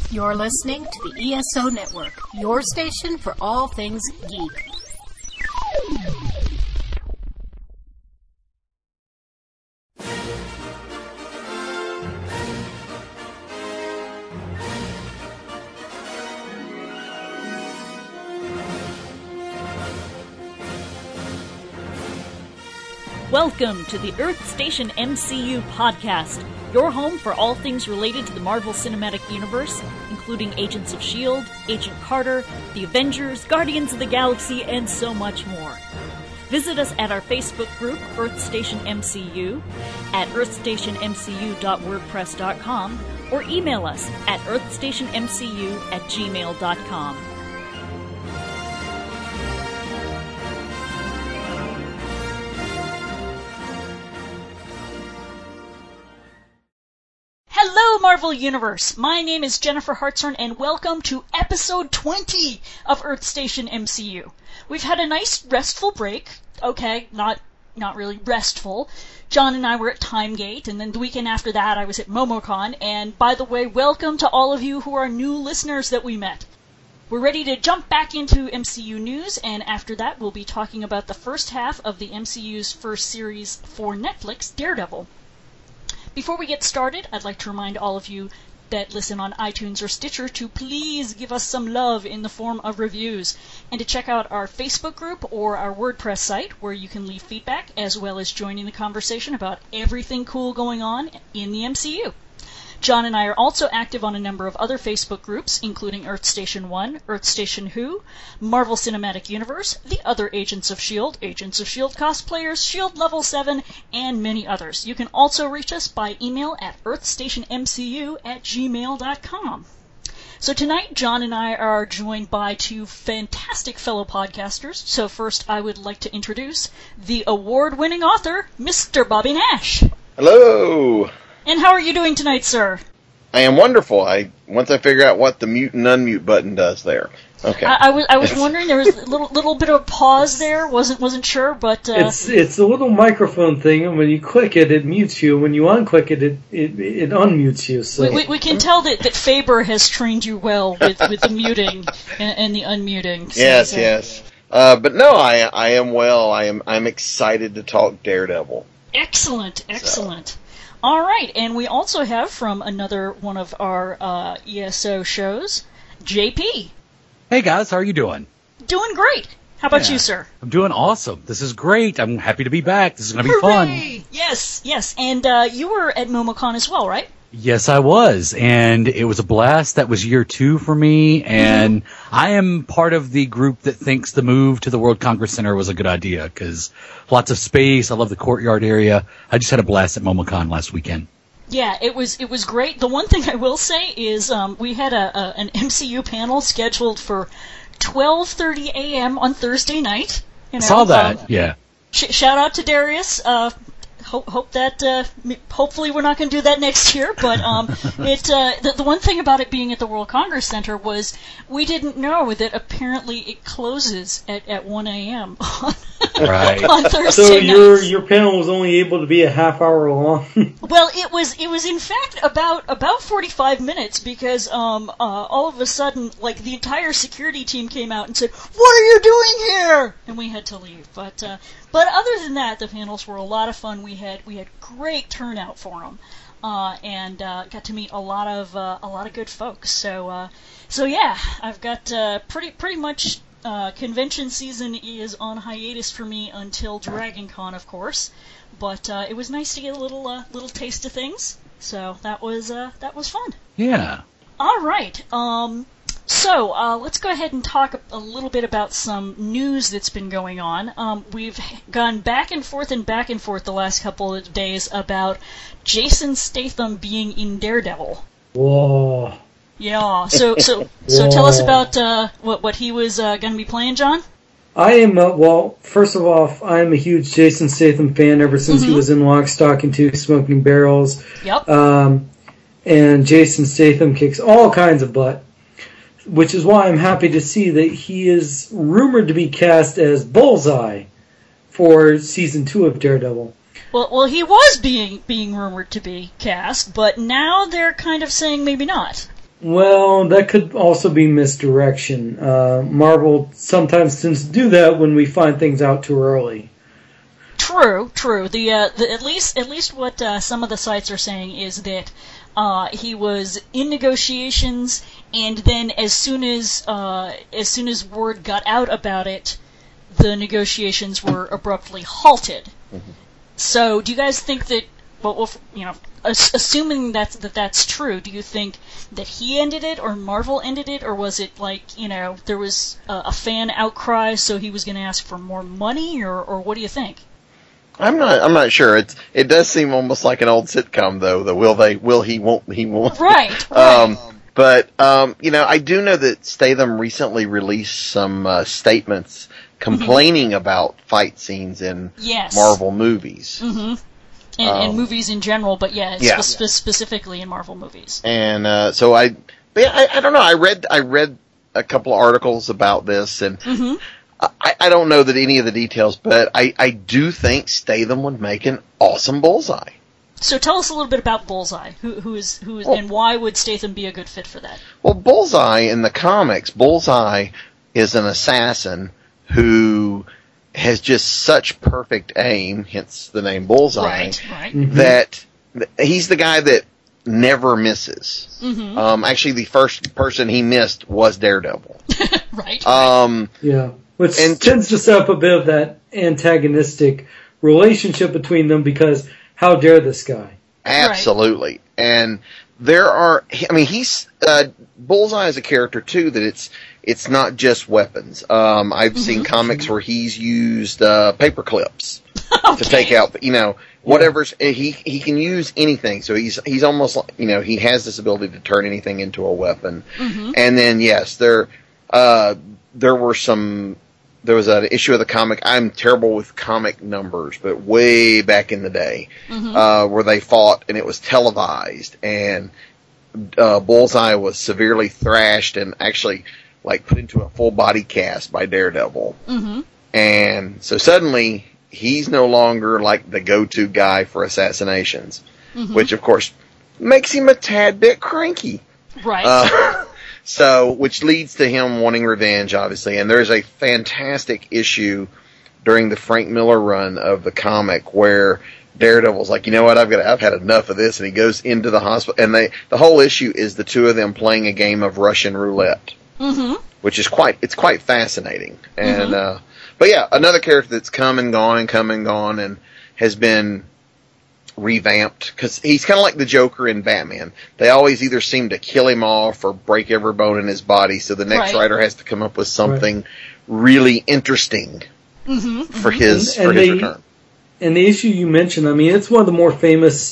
You're listening to the ESO Network, your station for all things geek. Welcome to the Earth Station MCU podcast, your home for all things related to the Marvel Cinematic Universe, including Agents of S.H.I.E.L.D., Agent Carter, The Avengers, Guardians of the Galaxy, and so much more. Visit us at our Facebook group, Earth Station MCU, at earthstationmcu.wordpress.com, or email us at earthstationmcu@gmail.com. Hello, Marvel Universe! My name is Jennifer Hartshorn, and welcome to episode 20 of Earth Station MCU. We've had a nice, restful break. Okay, not really restful. John and I were at Timegate, and then the weekend after that I was at MomoCon, and by the way, welcome to all of you who are new listeners that we met. We're ready to jump back into MCU news, and after that we'll be talking about the first half of the MCU's first series for Netflix, Daredevil. Before we get started, I'd like to remind all of you that listen on iTunes or Stitcher to please give us some love in the form of reviews, and to check out our Facebook group or our WordPress site where you can leave feedback as well as join in the conversation about everything cool going on in the MCU. John and I are also active on a number of other Facebook groups, including Earth Station 1, Earth Station Who, Marvel Cinematic Universe, the other Agents of S.H.I.E.L.D., Agents of S.H.I.E.L.D. cosplayers, S.H.I.E.L.D. Level 7, and many others. You can also reach us by email at earthstationmcu@gmail.com. So tonight, John and I are joined by two fantastic fellow podcasters. So first, I would like to introduce the award-winning author, Mr. Bobby Nash. Hello! And how are you doing tonight, sir? I am wonderful. Once I figure out what the mute and unmute button does there. Okay. I was wondering, there was a little bit of a pause there. Wasn't sure, but it's a little microphone thing, and when you click it, it mutes you. When you unclick it, it unmutes you. So we can tell that Faber has trained you well with the muting and the unmuting. So, yes. But no, I am well. I'm excited to talk Daredevil. Excellent. All right, and we also have from another one of our ESO shows, JP. Hey guys, how are you doing? Doing great. How about you, sir? I'm doing awesome. This is great. I'm happy to be back. This is going to be fun. Yes. And you were at MomoCon as well, right? Yes, I was, and it was a blast. That was year 2 for me, and I am part of the group that thinks the move to the World Congress Center was a good idea, because lots of space, I love the courtyard area. I just had a blast at MomoCon last weekend. Yeah, it was great. The one thing I will say is we had an MCU panel scheduled for 12:30 a.m. on Thursday night. You know, saw that, yeah. Shout out to Darius. Hope that hopefully we're not going to do that next year. But the one thing about it being at the World Congress Center was we didn't know that apparently it closes at 1 a.m. Right. on Thursday So nights. your panel was only able to be a half hour long. Well, it was in fact about 45 minutes because all of a sudden, like, the entire security team came out and said, "What are you doing here?" And we had to leave. But other than that, the panels were a lot of fun. We had great turnout for them, and got to meet a lot of good folks. So yeah, I've got pretty much. Convention season is on hiatus for me until Dragon Con, of course, but it was nice to get a little taste of things. So that was fun. Yeah. All right. So let's go ahead and talk a little bit about some news that's been going on. We've gone back and forth the last couple of days about Jason Statham being in Daredevil. Whoa. Yeah, so tell us about what he was going to be playing, John. I am, first of all, I'm a huge Jason Statham fan ever since he was in Lock, Stock, and Two Smoking Barrels. Yep. And Jason Statham kicks all kinds of butt, which is why I'm happy to see that he is rumored to be cast as Bullseye for Season 2 of Daredevil. Well, he was being rumored to be cast, but now they're kind of saying maybe not. Well, that could also be misdirection. Marvel sometimes tends to do that when we find things out too early. True. The at least what some of the sites are saying is that he was in negotiations, and then as soon as word got out about it, the negotiations were abruptly halted. Mm-hmm. So, do you guys think that? Well, assuming that's true, do you think that he ended it, or Marvel ended it, or was it like there was a fan outcry, so he was going to ask for more money, or what do you think? I'm not sure. It does seem almost like an old sitcom, though. The will he, won't he, won't. Right. But I do know that Statham recently released some statements complaining about fight scenes in Marvel movies. Mm-hmm. And movies in general, but specifically in Marvel movies. And so I don't know. I read a couple of articles about this, and I don't know that any of the details, but I do think Statham would make an awesome Bullseye. So tell us a little bit about Bullseye. Who is and why would Statham be a good fit for that? Well, Bullseye in the comics, Bullseye is an assassin who has just such perfect aim, hence the name Bullseye, right. that he's the guy that never misses. Mm-hmm. Actually, the first person he missed was Daredevil. Right. Which tends to set up a bit of that antagonistic relationship between them, because how dare this guy? Absolutely. Right. And he's Bullseye is a character too that it's not just weapons. I've seen comics where he's used paper clips to take out, whatever's he can use anything. So he's almost like, he has this ability to turn anything into a weapon. Mm-hmm. And then there was an issue of the comic. I'm terrible with comic numbers, but way back in the day, where they fought and it was televised, and Bullseye was severely thrashed and actually put into a full body cast by Daredevil. Mm-hmm. And so suddenly he's no longer like the go-to guy for assassinations, which of course makes him a tad bit cranky. Right. So, which leads to him wanting revenge, obviously. And there's a fantastic issue during the Frank Miller run of the comic where Daredevil's like, you know what, I've had enough of this, and he goes into the hospital. And the whole issue is the two of them playing a game of Russian roulette, which is quite fascinating. And but yeah, another character that's come and gone, and has been revamped, because he's kind of like the Joker in Batman. They always either seem to kill him off or break every bone in his body, so the next writer has to come up with something really interesting for his return. And the issue you mentioned, it's one of the more famous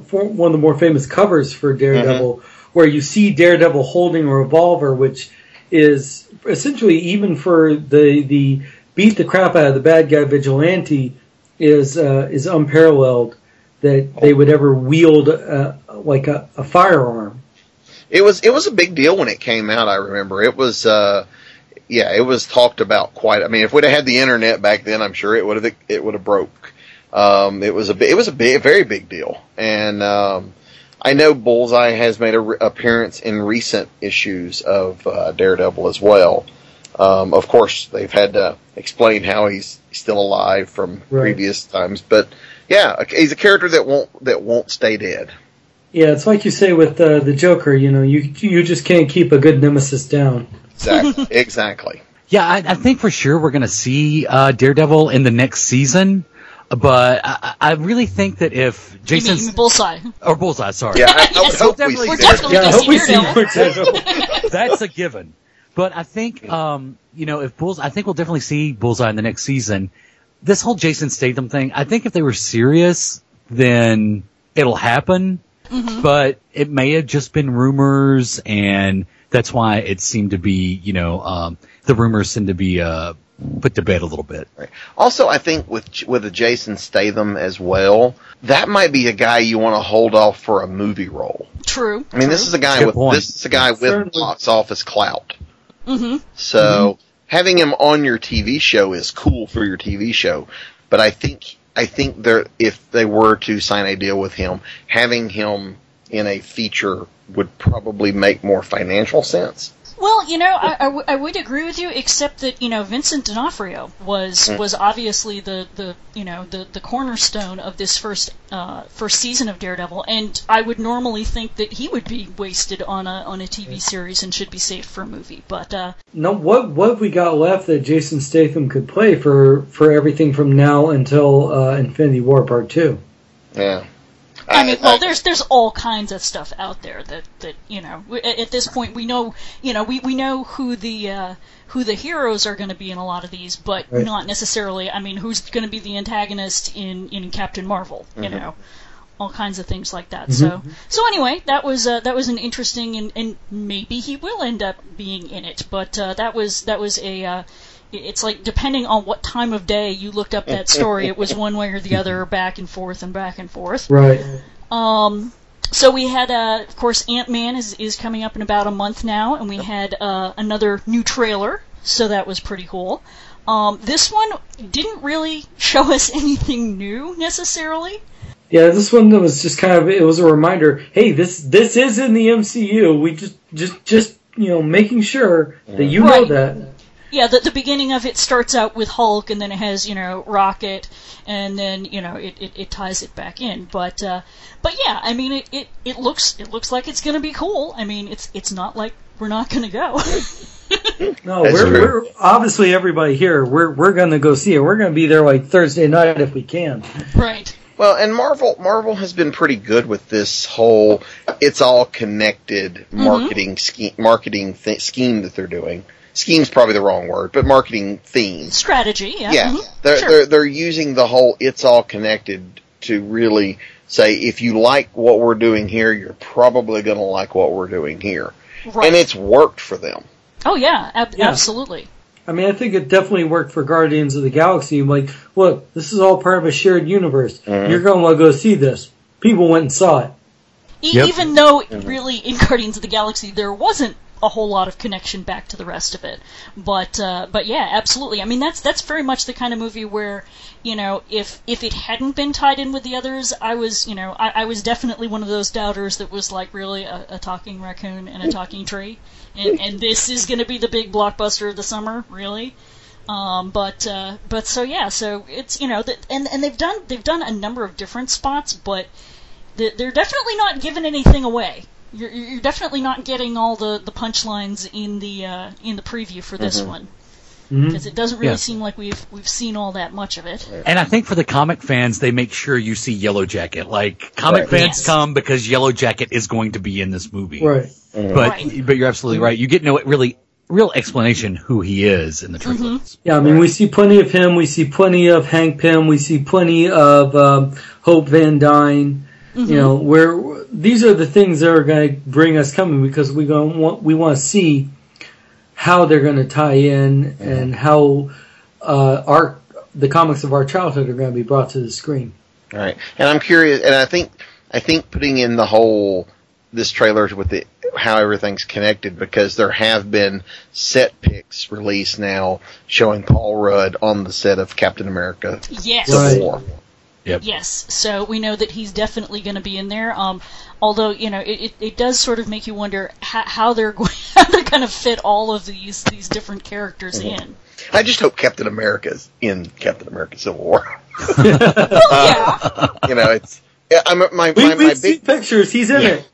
covers for Daredevil, where you see Daredevil holding a revolver, which is essentially, even for the beat the crap out of the bad guy vigilante, is unparalleled that they would ever wield a firearm. It was a big deal when it came out. I remember it was it was talked about quite. If we'd have had the internet back then, I'm sure it would have broke. It was a very big deal, and I know Bullseye has made an appearance in recent issues of Daredevil as well. Of course, they've had to explain how he's still alive from previous times, but yeah, he's a character that won't stay dead. Yeah, it's like you say with the Joker. You just can't keep a good nemesis down. Exactly. Yeah, I think for sure we're going to see Daredevil in the next season. But I really think that if Jason... You mean Bullseye. Or Bullseye, sorry. Yeah, I hope we see Daredevil. That's a given. But I think, I think we'll definitely see Bullseye in the next season. This whole Jason Statham thing, I think if they were serious, then it'll happen. But it may have just been rumors, and that's why it seemed to be, the rumors seem to be put to bed a little bit. Right. Also, I think with a Jason Statham as well, that might be a guy you want to hold off for a movie role. True. This is a guy with box office clout. So having him on your TV show is cool for your TV show, but I think if they were to sign a deal with him, having him in a feature would probably make more financial sense. Well, I would agree with you, except that Vincent D'Onofrio was obviously the cornerstone of this first season of Daredevil, and I would normally think that he would be wasted on a TV series and should be saved for a movie. But no, what have we got left that Jason Statham could play for everything from now until Infinity War Part 2? Yeah. I mean, there's all kinds of stuff out there that at this point we know, we know who the heroes are going to be in a lot of these, but right. not necessarily. I mean, who's going to be the antagonist in Captain Marvel? Mm-hmm. All kinds of things like that. Mm-hmm. So anyway, that was an interesting, and maybe he will end up being in it, but that was a. It's like, depending on what time of day you looked up that story, it was one way or the other, back and forth and back and forth. Right. So we had, of course, Ant-Man is coming up in about a month now, and we had another new trailer, so that was pretty cool. This one didn't really show us anything new, necessarily. Yeah, this one was just it was a reminder, hey, this is in the MCU. We just making sure that you know that. Yeah, the beginning of it starts out with Hulk, and then it has, Rocket, and then, it ties it back in. But yeah, I mean, it looks like it's gonna be cool. I mean, it's not like we're not gonna go. No, we're obviously, everybody here, we're gonna go see it. We're gonna be there like Thursday night if we can. Right. Well, and Marvel has been pretty good with this whole it's all connected marketing scheme that they're doing. Scheme's probably the wrong word, but marketing theme. Strategy, yeah. Yeah. Mm-hmm. They're using the whole it's all connected to really say, if you like what we're doing here, you're probably going to like what we're doing here. Right. And it's worked for them. Oh, yeah, absolutely. I mean, I think it definitely worked for Guardians of the Galaxy. Like, look, this is all part of a shared universe. Mm-hmm. You're going to want to go see this. People went and saw it. Even though, really, in Guardians of the Galaxy, there wasn't a whole lot of connection back to the rest of it, but yeah, absolutely. I mean, that's very much the kind of movie where, if it hadn't been tied in with the others, I was definitely one of those doubters that was like, really, a talking raccoon and a talking tree, and this is going to be the big blockbuster of the summer, really. But so yeah, so it's and they've done a number of different spots, but they're definitely not giving anything away. You're definitely not getting all the punchlines in the preview for this one, because it doesn't really seem like we've seen all that much of it. And I think for the comic fans, they make sure you see Yellow Jacket. Like, comic fans come because Yellow Jacket is going to be in this movie. Right. But you're absolutely right. You get no real explanation who he is in the trailer. Mm-hmm. Yeah, I mean, we see plenty of him. We see plenty of Hank Pym. We see plenty of Hope Van Dyne. Mm-hmm. Where these are the things that are going to bring us coming, because we want to see how they're going to tie in and how the comics of our childhood are going to be brought to the screen. All right, and I'm curious, and I think putting in this trailer with how everything's connected, because there have been set pics released now showing Paul Rudd on the set of Captain America: Civil War. Yep. Yes, so we know that he's definitely going to be in there. Although it does sort of make you wonder how they're going to fit all of these different characters in. I just hope Captain America's in Captain America: Civil War. Well, yeah. It's my big big pictures. He's in it.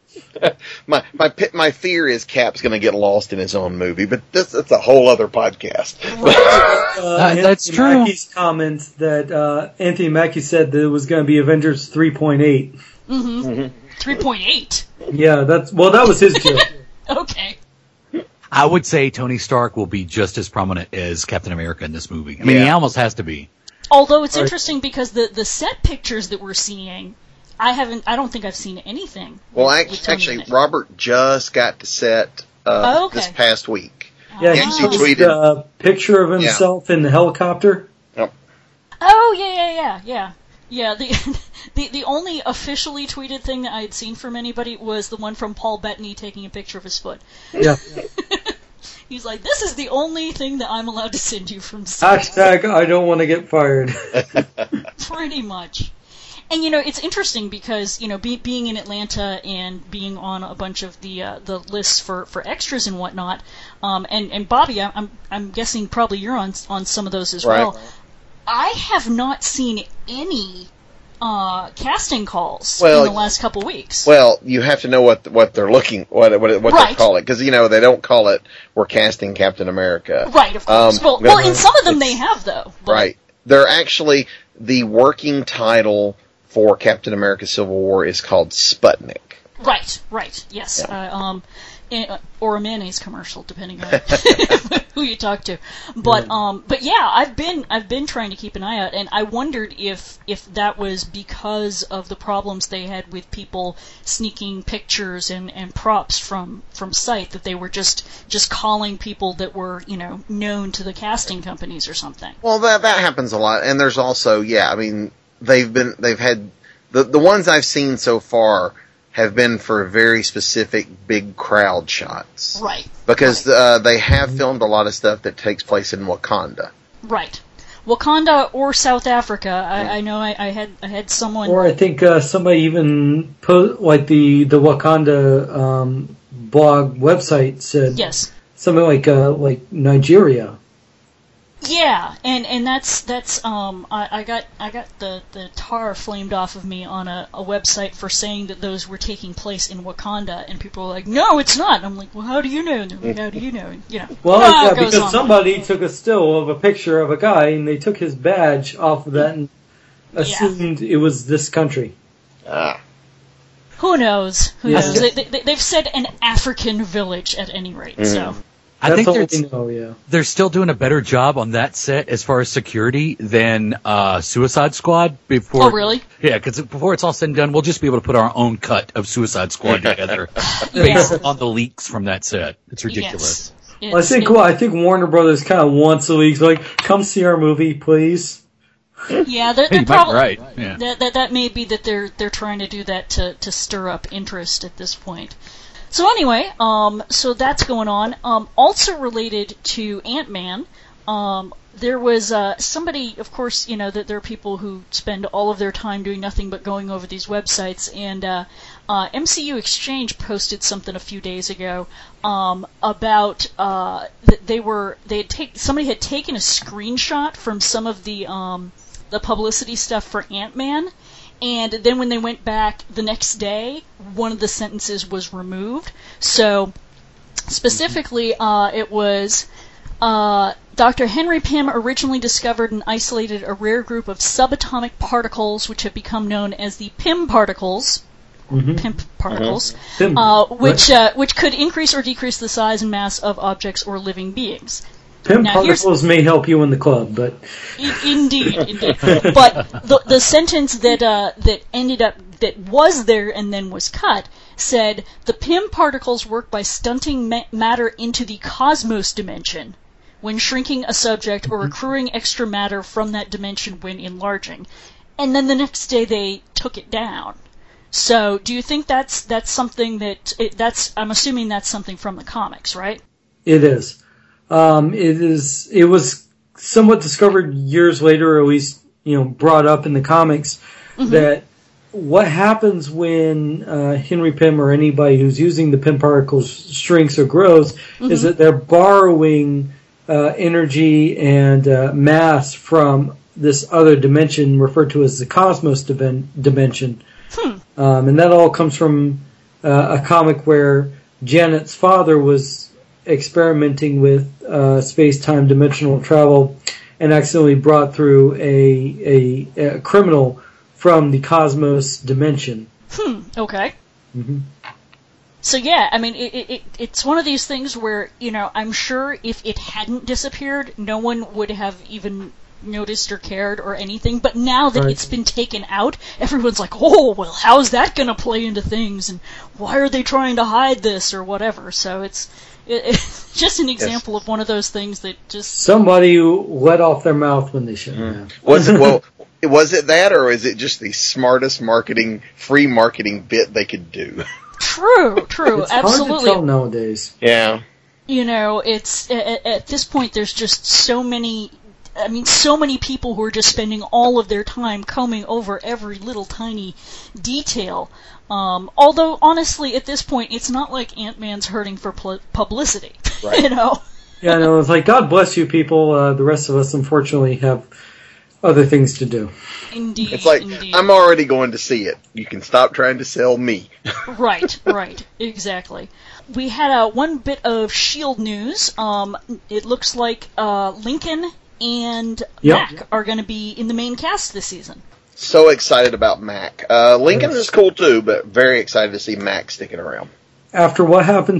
My fear is Cap's going to get lost in his own movie, but that's a whole other podcast. That's true. Mackie's comments that Anthony Mackie said that it was going to be Avengers 3.8. Mm-hmm. 3.8. Yeah, that was his joke. Okay. I would say Tony Stark will be just as prominent as Captain America in this movie. I mean, he almost has to be. Although it's interesting because the set pictures that we're seeing, I don't think I've seen anything. Well, actually, Robert just got to set this past week. Yeah, he tweeted a picture of himself in the helicopter. Yep. Oh, yeah. Yeah, the only officially tweeted thing that I had seen from anybody was the one from Paul Bettany taking a picture of his foot. Yeah. He's like, this is the only thing that I'm allowed to send you from # I don't want to get fired. Pretty much. And it's interesting because being in Atlanta and being on a bunch of the lists for extras and whatnot, and Bobby, I'm guessing probably you're on some of those as Right. well. I have not seen any casting calls Well, in the last couple weeks. Well, you have to know what they're looking what they Right. call it, because they don't call it "we're casting Captain America." Right, of course. Well, in some of them they have though. But, Right. They're actually, the working title for Captain America: Civil War is called Sputnik. Right. Yes. Yeah. Or a mayonnaise commercial, depending on who you talk to. But yeah, I've been trying to keep an eye out, and I wondered if that was because of the problems they had with people sneaking pictures and props from site, that they were just calling people that were known to the casting companies or something. Well, that happens a lot, and there's also they've had the ones I've seen so far have been for very specific big crowd shots. Right. Because they have filmed a lot of stuff that takes place in Wakanda. Right. Wakanda or South Africa. I know I had someone. Or I think somebody even the Wakanda blog website said Yes. something like Nigeria. Yeah, and that's I got the tar flamed off of me on a website for saying that those were taking place in Wakanda, and people were like, "No, it's not." I'm like, "Well, how do you know?" And they're like, "How do you know?" And, Well, it yeah, goes because on. somebody took a still of a picture of a guy, and they took his badge off of that and assumed it was this country. Who knows? Who Yeah. knows? They've said an African village at any rate. So I That's think all they're, we know, yeah. they're still doing a better job on that set as far as security than Suicide Squad. Before, Oh, really? Yeah, because before it's all said and done, we'll just be able to put our own cut of Suicide Squad together based on the leaks from that set. It's ridiculous. Yes. I think Warner Brothers kind of wants the leagues like, come see our movie, please. Yeah, they're Hey, you might be probably right. Yeah. That may be that they're trying to do that to stir up interest at this point. So anyway, so that's going on. Also related to Ant-Man, there was somebody, of course, that there are people who spend all of their time doing nothing but going over these websites, and MCU Exchange posted something a few days ago about that somebody had taken a screenshot from some of the publicity stuff for Ant-Man. And then when they went back the next day, one of the sentences was removed. So, specifically, it was, Dr. Henry Pym originally discovered and isolated a rare group of subatomic particles which have become known as the Pym particles. Pimp particles, Pym. which could increase or decrease the size and mass of objects or living beings. Pym Now, particles may help you in the club, but Indeed. But the sentence that ended up, that was there and then was cut, said, the Pym particles work by stunting matter into the cosmos dimension when shrinking a subject or accruing extra matter from that dimension when enlarging. And then the next day they took it down. So, do you think that's something I'm assuming that's something from the comics, right? it is. It was somewhat discovered years later, or at least, brought up in the comics, that what happens when Henry Pym or anybody who's using the Pym particles shrinks or grows is that they're borrowing energy and mass from this other dimension referred to as the cosmos dimension. And that all comes from a comic where Janet's father was experimenting with space-time dimensional travel and accidentally brought through a criminal from the cosmos dimension. Okay. So yeah, I mean, it's one of these things where, I'm sure if it hadn't disappeared, no one would have even noticed or cared or anything, but now that it's been taken out, everyone's like, oh, well, how's that going to play into things, and why are they trying to hide this, or whatever. So it's just an example of one of those things that just... Somebody let off their mouth when they shouldn't have. Was it that, or is it just the smartest free marketing bit they could do? True, It's absolutely. hard to tell nowadays. Yeah. It's at this point there's just so many I mean, so many people who are just spending all of their time combing over every little tiny detail. Although, honestly, at this point, it's not like Ant-Man's hurting for publicity, Right. you know? Yeah, no, it's like, God bless you people. The rest of us, unfortunately, have other things to do. Indeed, It's like, indeed. I'm already going to see it. You can stop trying to sell me. Right, exactly. We had one bit of S.H.I.E.L.D. news. It looks like Lincoln and Yep. Mac are going to be in the main cast this season. So excited about Mac. Lincoln is cool too, but very excited to see Mac sticking around. After what happened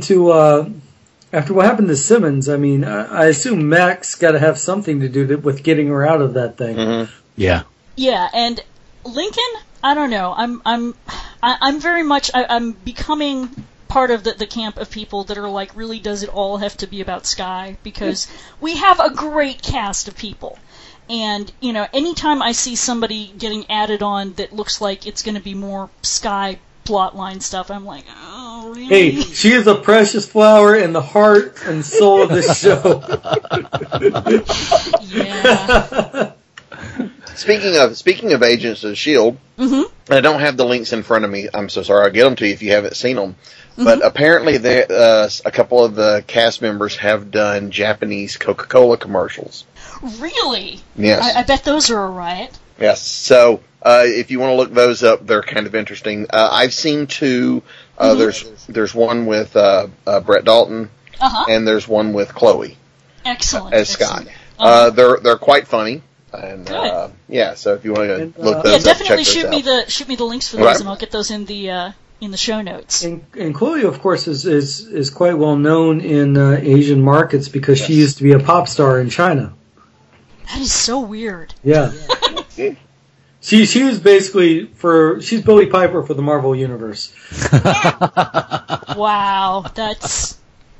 to Simmons, I mean, I assume Mac's got to have something to do with getting her out of that thing. Mm-hmm. Yeah. Yeah, and Lincoln, I don't know. I'm very much. I'm becoming part of the camp of people that are like, really, does it all have to be about Skye? Because we have a great cast of people. And, you know, anytime I see somebody getting added on that looks like it's going to be more Skye plotline stuff, I'm like, oh, really? Hey, she is a precious flower in the heart and soul of this show. Yeah. Speaking of Agents of S.H.I.E.L.D., Mm-hmm. I don't have the links in front of me. I'm so sorry. I'll get them to you if you haven't seen them. Mm-hmm. But apparently, a couple of the cast members have done Japanese Coca-Cola commercials. Really? Yes. I bet those are a riot. Yes. So if you want to look those up, they're kind of interesting. I've seen two. There's one with Brett Dalton, and there's one with Chloe Excellent. as Scott. Excellent. They're quite funny. And Good. yeah, so if you want to look Yeah, those up, definitely check those out. shoot me the links for those, Right. and I'll get those in the show notes. And Chloe, of course, is quite well known in Asian markets because she Yes. used to be a pop star in China. That is so weird. Yeah. She was basically she's Billie Piper for the Marvel Universe. Wow, that's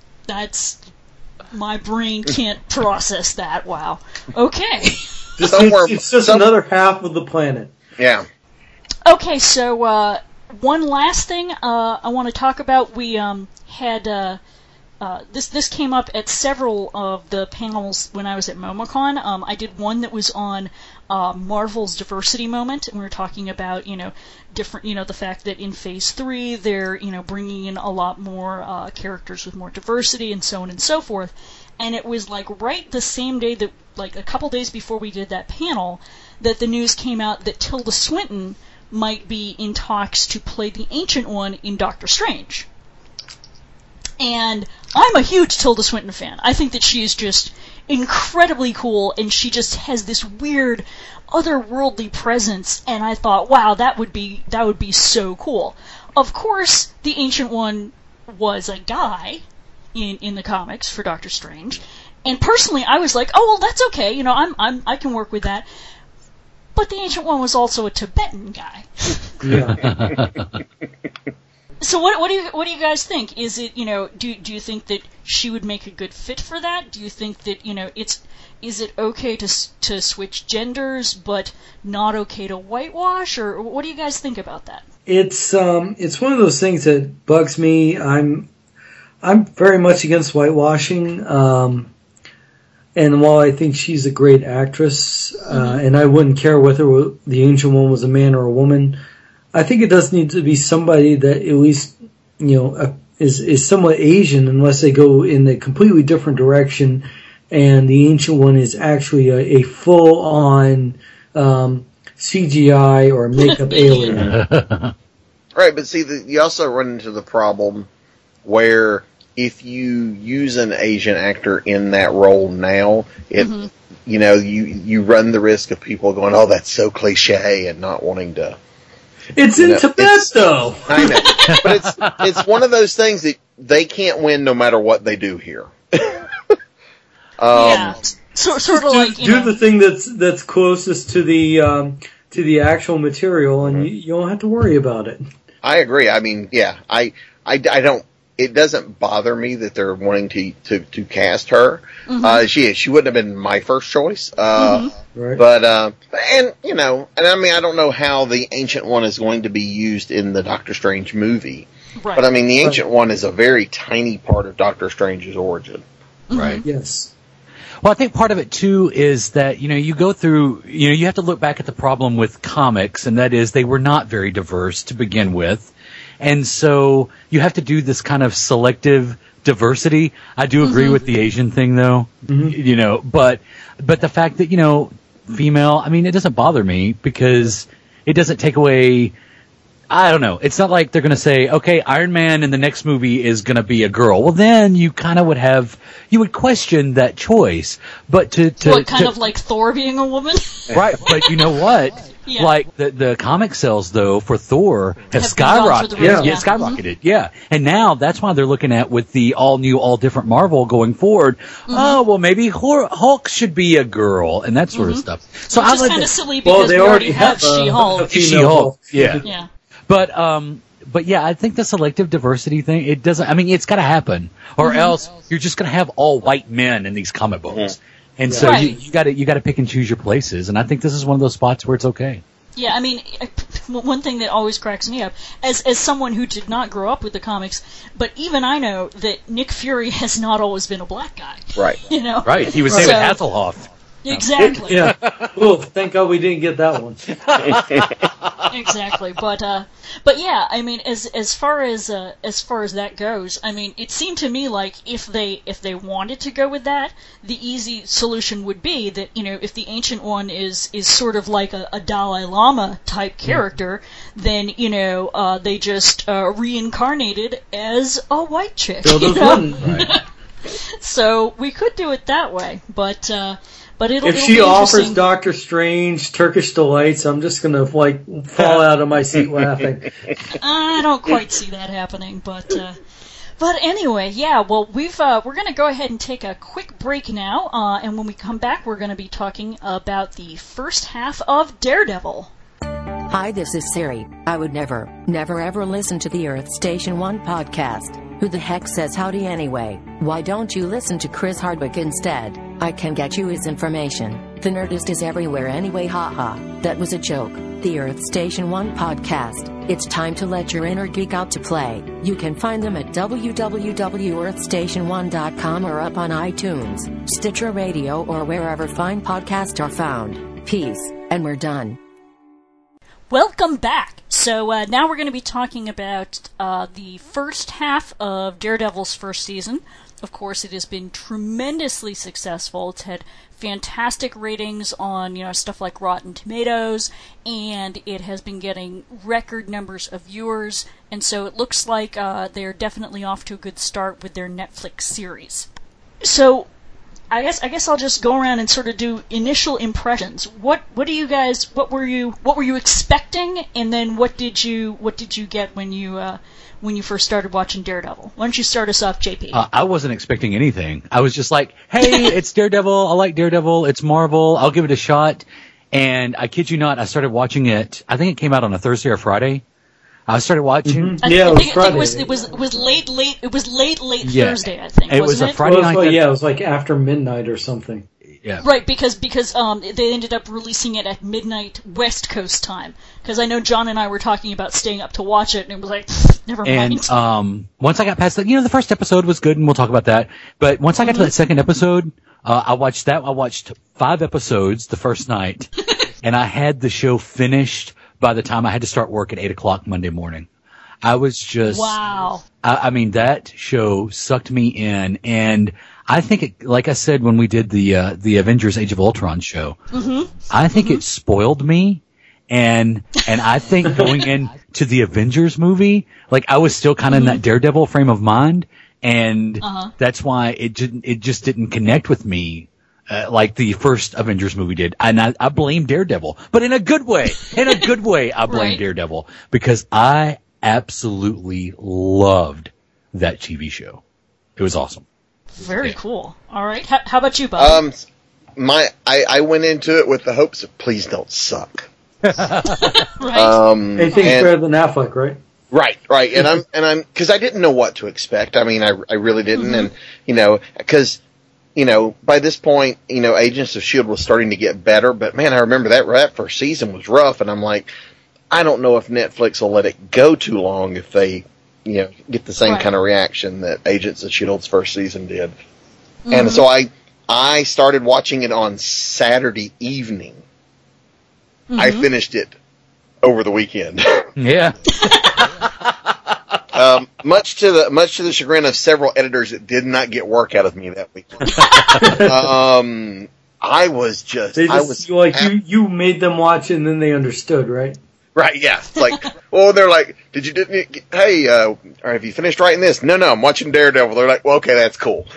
my brain can't process that. Wow. Okay. It's just another half of the planet. Yeah. Okay, so one last thing I want to talk about. We had this came up at several of the panels when I was at MomoCon. I did one that was on Marvel's diversity moment, and we were talking about different the fact that in Phase 3 they're bringing in a lot more characters with more diversity and so on and so forth. And it was like right the same day that, like a couple days before we did that panel, that the news came out that Tilda Swinton might be in talks to play the Ancient One in Doctor Strange. And I'm a huge Tilda Swinton fan. I think that she is just incredibly cool, and she just has this weird, otherworldly presence, and I thought, wow, that would be so cool. Of course, the Ancient One was a guy in the comics for Doctor Strange, and personally, I was like, oh, well, that's okay, I can work with that. But the Ancient One was also a Tibetan guy. Yeah. So what do you guys think? Is it do you think that she would make a good fit for that? Do you think that is it okay to switch genders but not okay to whitewash, or what do you guys think about that? It's one of those things that bugs me. I'm very much against whitewashing. And while I think she's a great actress, and I wouldn't care whether the Ancient One was a man or a woman, I think it does need to be somebody that at least, is somewhat Asian, unless they go in a completely different direction, and the Ancient One is actually a full-on CGI or makeup alien. Right, but see, you also run into the problem where if you use an Asian actor in that role now, you run the risk of people going, oh, that's so cliche, and not wanting to. It's in Tibet, though. I know, but it's one of those things that they can't win no matter what they do here. Yeah, sort of like do the thing that's closest to the actual material, and you don't have to worry about it. I agree. I mean, yeah, I don't. It doesn't bother me that they're wanting to cast her. She wouldn't have been my first choice. Right. But I mean, I don't know how the Ancient One is going to be used in the Doctor Strange movie. Right. But I mean, the Ancient One is a very tiny part of Doctor Strange's origin. Right. Yes. Well, I think part of it too is that, you go through, you have to look back at the problem with comics, and that is they were not very diverse to begin with. And so you have to do this kind of selective diversity. I do agree with the Asian thing though, but the fact that, female, I mean, it doesn't bother me because it doesn't take away, I don't know. It's not like they're going to say, okay, Iron Man in the next movie is going to be a girl. Well, then you kind of you would question that choice. But kind of like Thor being a woman? Right, but you know what? Yeah. Like the comic sales though for Thor have skyrocketed. Skyrocketed. Yeah. And now that's why they're looking at with the all new, all different Marvel going forward. Oh, well maybe Hulk should be a girl and that sort of stuff. So which is kind of silly because we already have She-Hulk. She-Hulk. Yeah. But yeah, I think the selective diversity thing, it doesn't, I mean, it's gotta happen. Or else you're just gonna have all white men in these comic books. And so you gotta pick and choose your places, and I think this is one of those spots where it's okay. Yeah, I mean, one thing that always cracks me up, as someone who did not grow up with the comics, but even I know that Nick Fury has not always been a black guy. Right. Right, he was David Hasselhoff. Exactly. Yeah. Oh, thank God we didn't get that one. Exactly. But yeah, I mean, as far as that goes, I mean, it seemed to me like if they wanted to go with that, the easy solution would be that, if the Ancient One is sort of like a Dalai Lama type character, then, they just reincarnated as a white chick. Right. So we could do it that way, but if she offers Doctor Strange Turkish delights, I'm just gonna fall out of my seat laughing. I don't quite see that happening, but anyway, yeah. Well, we're gonna go ahead and take a quick break now, and when we come back, we're gonna be talking about the first half of Daredevil. Hi, this is Siri. I would never ever listen to the Earth Station 1 podcast. Who the heck says howdy anyway? Why don't you listen to Chris Hardwick instead? I can get you his information. The Nerdist is everywhere anyway, haha. That was a joke. The Earth Station 1 podcast. It's time to let your inner geek out to play. You can find them at www.earthstation1.com or up on iTunes, Stitcher Radio, or wherever fine podcasts are found. Peace, and we're done. Welcome back. So now we're going to be talking about the first half of Daredevil's first season. Of course, it has been tremendously successful. It's had fantastic ratings on stuff like Rotten Tomatoes, and it has been getting record numbers of viewers. And so it looks like they're definitely off to a good start with their Netflix series. So I guess I'll just go around and sort of do initial impressions. What were you expecting, and then what did you get when you first started watching Daredevil? Why don't you start us off, JP? I wasn't expecting anything. I was just like, hey, it's Daredevil. I like Daredevil. It's Marvel. I'll give it a shot. And I kid you not, I started watching it. I think it came out on a Thursday or Friday. I started watching. I think it was late. It was late Thursday. I think it was a Friday night. It was like after midnight or something. Yeah. Right, because they ended up releasing it at midnight West Coast time. Because I know John and I were talking about staying up to watch it, and it was like, never mind. And once I got past that, the first episode was good, and we'll talk about that. But once I got to that second episode, I watched that. I watched 5 episodes the first night, and I had the show finished by the time I had to start work at 8 o'clock Monday morning. I was just... Wow. I mean, that show sucked me in, and I think like I said when we did the Avengers Age of Ultron show, I think it spoiled me, and I think going into the Avengers movie, like I was still kind of in that Daredevil frame of mind, and that's why it just didn't connect with me. Like the first Avengers movie did. And I blame Daredevil. But in a good way. I blame Daredevil. Because I absolutely loved that TV show. It was awesome. Very cool. All right. How about you, Bob? I went into it with the hopes of please don't suck. Right. Anything's better than Affleck, right? Right. And I'm, cause I didn't know what to expect. I mean, I really didn't. And, cause, by this point, Agents of S.H.I.E.L.D. was starting to get better, but man, I remember that first season was rough, and I'm like, I don't know if Netflix will let it go too long if they, get the same kind of reaction that Agents of S.H.I.E.L.D.'s first season did. And so I I started watching it on Saturday evening. I finished it over the weekend. Yeah. Much to the chagrin of several editors that did not get work out of me that weekend. You made them watch it and then they understood, right? Right, yeah. It's like, well, they're like, hey, have you finished writing this? No, I'm watching Daredevil. They're like, well, okay, that's cool.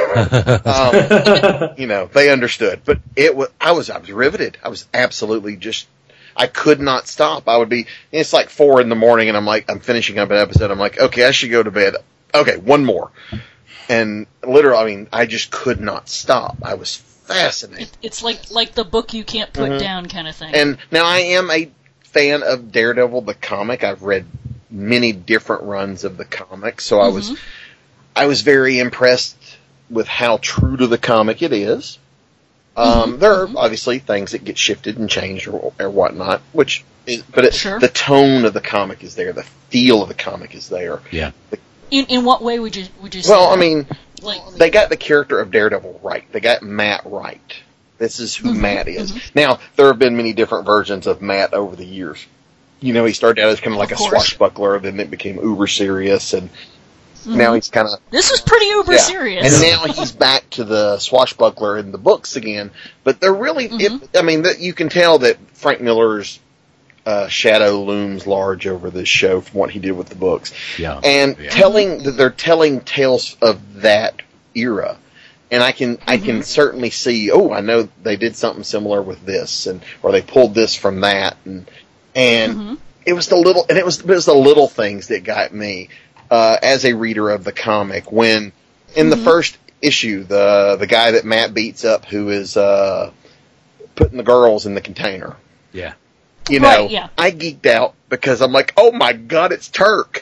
They understood. But I was riveted. I was absolutely I could not stop. It's like 4 a.m. and I'm finishing up an episode. I'm like, okay, I should go to bed. Okay, one more. And literally, I just could not stop. I was fascinated. It's like the book you can't put down kind of thing. And now I am a fan of Daredevil, the comic. I've read many different runs of the comic, so I was very impressed with how true to the comic it is. There are obviously things that get shifted and changed or whatnot, the tone of the comic is there, the feel of the comic is there. Yeah. In what way would you say? Well, that? They got the character of Daredevil right. They got Matt right. This is who Matt is. Now, there have been many different versions of Matt over the years. He started out as kind of like a swashbuckler, then it became uber serious, and now he's kind of... This is pretty uber serious. And now he's back to the swashbuckler in the books again. But they're really... you can tell that Frank Miller's shadow looms large over this show from what he did with the books. Yeah. And they're telling tales of that era. And I can certainly see, I know they did something similar with this, or they pulled this from that, and it was the little things that got me as a reader of the comic. When in the first issue, the guy that Matt beats up, who is putting the girls in the container, yeah, I geeked out because I'm like, oh my god, it's Turk.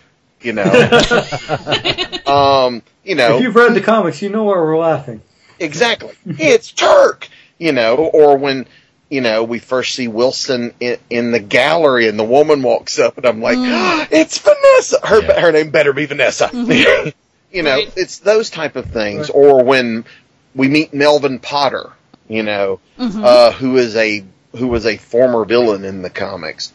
If you've read the comics, you know why we're laughing. Exactly. It's Turk! Or when, we first see Wilson in the gallery and the woman walks up and I'm like, it's Vanessa! Her name better be Vanessa. Right. It's those type of things. Right. Or when we meet Melvin Potter, who was a former villain in the comics,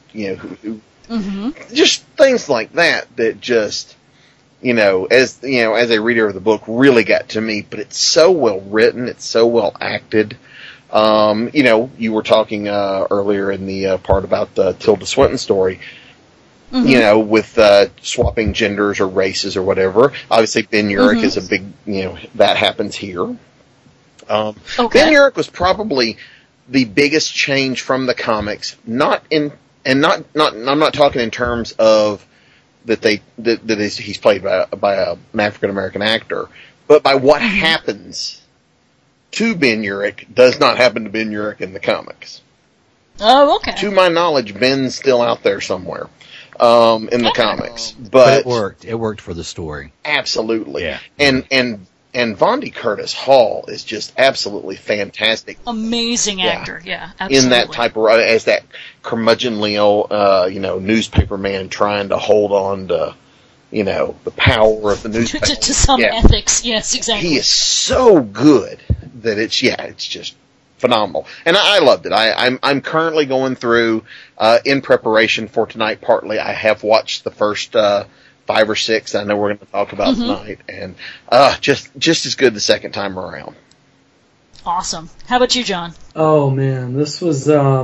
just things like that just, as a reader of the book really got to me, but it's so well written, it's so well acted. You were talking earlier in the part about the Tilda Swinton story, with swapping genders or races or whatever. Obviously, Ben Urich is a big, that happens here. Ben Urich was probably the biggest change from the comics, I'm not talking in terms of that he's played by an African American actor, but by what happens to Ben Urich does not happen to Ben Urich in the comics. Oh, okay. To my knowledge, Ben's still out there somewhere in the comics, but it worked. It worked for the story. Absolutely. Yeah. And Vondie Curtis Hall is just absolutely fantastic. Amazing actor, absolutely. In that type of as that curmudgeonly, newspaper man trying to hold on to, the power of the newspaper. to some ethics, yes, exactly. He is so good that it's just phenomenal, and I loved it. I'm currently going through in preparation for tonight. Partly, I have watched the first 5 or 6 I know we're going to talk about tonight, and just as good the second time around. Awesome. How about you, John? Oh man, this was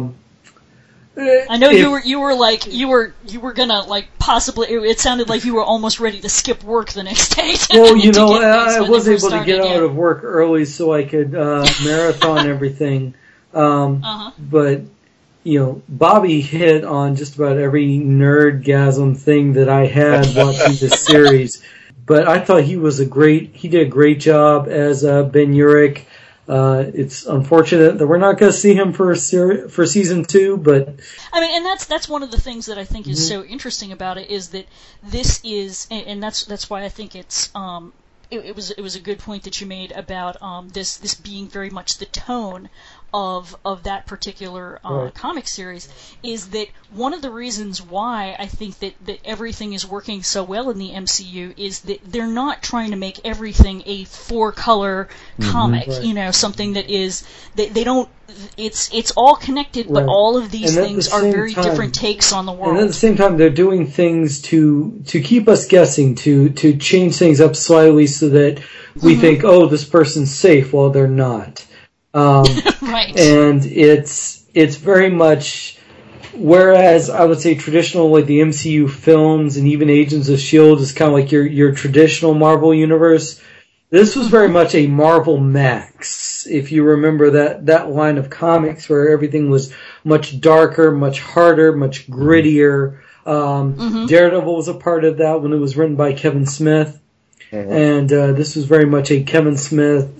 I know you were gonna possibly. It sounded like you were almost ready to skip work the next day. Well, I was able to get out of work early so I could marathon everything. But Bobby hit on just about every nerdgasm thing that I had watching this series. But I thought he did a great job as Ben Urich. It's unfortunate that we're not going to see him for season 2, but and that's one of the things that I think is so interesting about it is that this is, and that's why I think it's it was a good point that you made about this being very much the tone of that particular comic series is that one of the reasons why I think that everything is working so well in the MCU is that they're not trying to make everything a 4-color comic, something that is they don't. It's all connected, but all of these things are very different takes on the world. And at the same time, they're doing things to keep us guessing, to change things up slightly so that we think, oh, this person's safe, while they're not. Right. And it's very much, whereas I would say traditional, like the MCU films and even Agents of S.H.I.E.L.D. is kind of like your traditional Marvel universe. This was very much a Marvel Max, if you remember that line of comics where everything was much darker, much harder, much grittier. Daredevil was a part of that when it was written by Kevin Smith. And this was very much a Kevin Smith,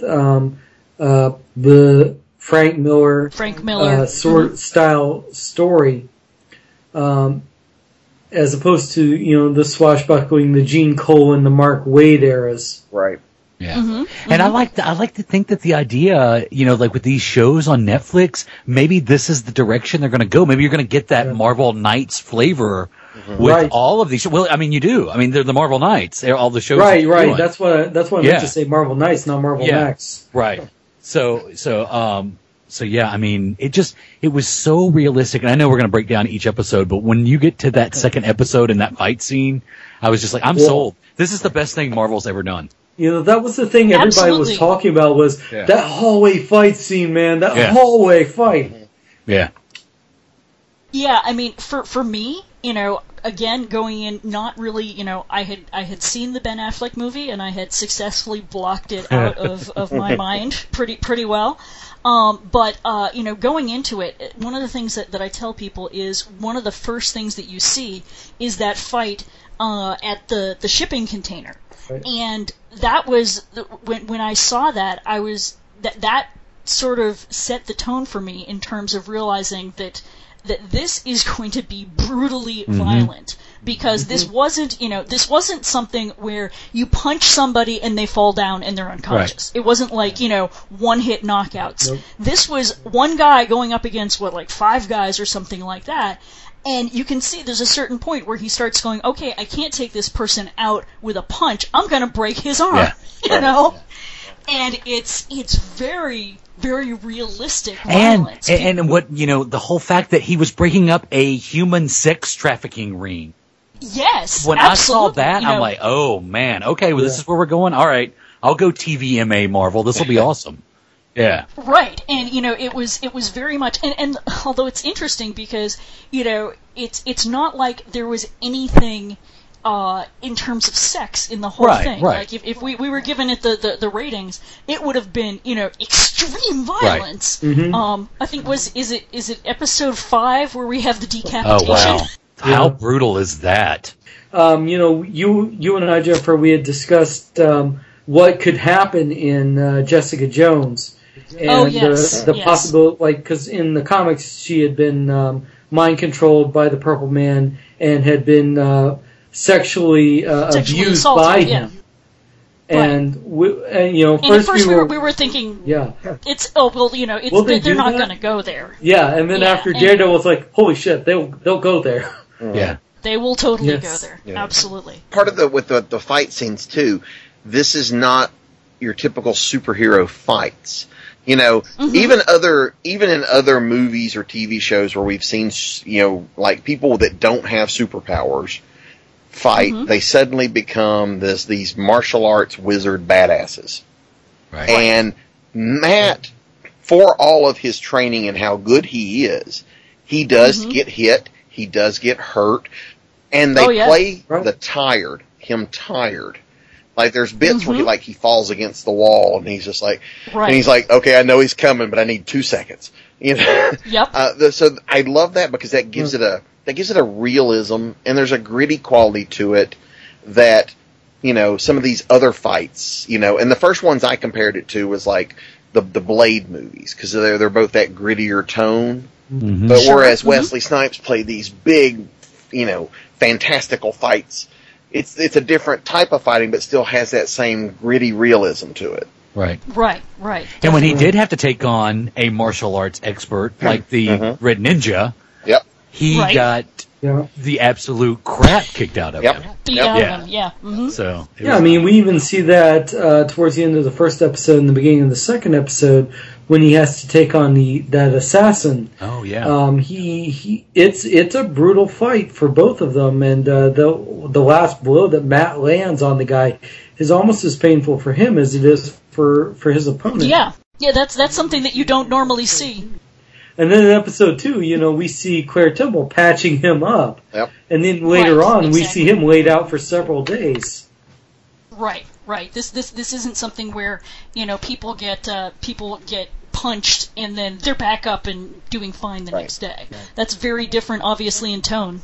the Frank Miller style story, as opposed to the swashbuckling, the Gene Colan, the Mark Waid eras. Right. Yeah. And I like to think that the idea, like with these shows on Netflix, maybe this is the direction they're going to go. Maybe you're going to get that Marvel Knights flavor with all of these. Well, I mean, you do. I mean, they're the Marvel Knights. They're all the shows. Right. That's what I meant to say. Marvel Knights, not Marvel Max. Right. So yeah, I mean, it was so realistic, and I know we're going to break down each episode, but when you get to that second episode and that fight scene, I was just like, I'm sold. This is the best thing Marvel's ever done. That was the thing everybody was talking about was that hallway fight scene, man. That hallway fight. Yeah. Yeah, I mean, for me, again, going in, not really, I had seen the Ben Affleck movie and I had successfully blocked it out of my mind pretty well. But going into it, one of the things that I tell people is one of the first things that you see is that fight at the shipping container. Right. And that was when I saw that, I was that sort of set the tone for me in terms of realizing that this is going to be brutally violent, because this wasn't something where you punch somebody and they fall down and they're unconscious. Right. It wasn't like, one-hit knockouts. Nope. This was one guy going up against, 5 guys or something like that. And you can see there's a certain point where he starts going, okay, I can't take this person out with a punch. I'm going to break his arm, And it's very, very realistic violence. And what, the whole fact that he was breaking up a human sex trafficking ring. Yes, when absolutely. I saw that, I'm like, oh man, okay, well this is where we're going. All right, I'll go TVMA Marvel. This will be awesome. Yeah. Right, and it was very much, and although it's interesting because it's not like there was anything in terms of sex in the whole thing. Right. Like if we were given it the ratings, it would have been extreme violence. Right. Mm-hmm. I think is it episode 5 where we have the decapitation? Oh wow! How brutal is that? You and I, Jennifer, we had discussed what could happen in Jessica Jones. And the possible, because in the comics she had been mind controlled by the Purple Man and had been sexually abused by him. And first we were thinking, it's they're not going to go there. Yeah, and then after Daredevil was like, holy shit, they'll go there. Yeah, they will totally go there. Yeah. Absolutely. Part of with the fight scenes too, this is not your typical superhero fights. Even in other movies or TV shows where we've seen, like people that don't have superpowers fight, they suddenly become these martial arts wizard badasses. Right. And Matt, for all of his training and how good he is, he does get hit, he does get hurt, and they play him tired. Like there's bits where he falls against the wall and he's just like, and he's like, okay, I know he's coming, but I need 2 seconds. Yep. So I love that because that gives it a realism, and there's a gritty quality to it that, some of these other fights, and the first ones I compared it to was like the Blade movies, because they're both that grittier tone. Mm-hmm. But whereas Wesley Snipes played these big, fantastical fights, it's a different type of fighting, but still has that same gritty realism to it. Right. Right. And when he did have to take on a martial arts expert like the Red Ninja, he got the absolute crap kicked out of him. Beat out of him, yeah. Mm-hmm. So I mean, we even see that towards the end of the first episode and the beginning of the second episode when he has to take on that assassin. Oh yeah. It's a brutal fight for both of them, and the last blow that Matt lands on the guy is almost as painful for him as it is for his opponent. Yeah, that's something that you don't normally see. And then in episode 2, we see Claire Temple patching him up. Yep. And then later on, we see him laid out for several days. Right. This isn't something where, people get punched and then they're back up and doing fine the next day. That's very different, obviously, in tone.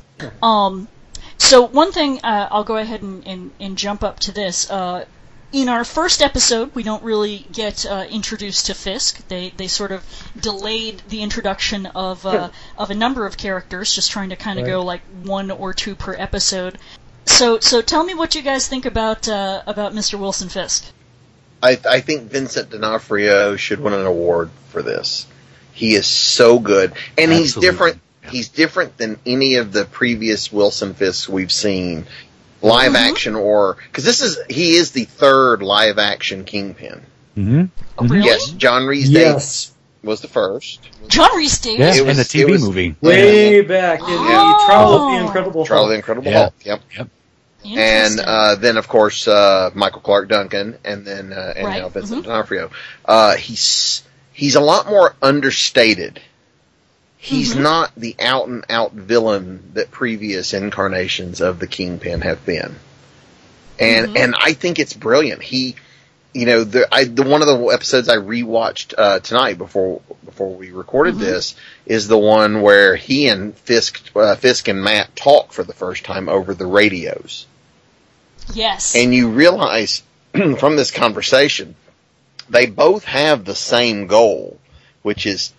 So one thing, I'll go ahead and jump up to this. In our first episode, we don't really get introduced to Fisk. They sort of delayed the introduction of a number of characters, just trying to kind of go like 1 or 2 per episode. So tell me what you guys think about Mr. Wilson Fisk. I think Vincent D'Onofrio should win an award for this. He is so good, and he's different. He's different than any of the previous Wilson Fisks we've seen. Live action because he is the third live action Kingpin. Mm-hmm. Oh, really? Yes, John Rhys-Davies was the first. John Rhys-Davies? Yes, in the TV movie. Way back in the Trial of the Incredible Hulk. Trial of the Incredible Hulk, yep. And then, of course, Michael Clark Duncan, and then now Vincent D'Onofrio. He's a lot more understated. He's not the out-and-out villain that previous incarnations of the Kingpin have been. And I think it's brilliant. He, one of the episodes I rewatched tonight before we recorded this is the one where he and Fisk and Matt talk for the first time over the radios. Yes. And you realize from this conversation, they both have the same goal, which is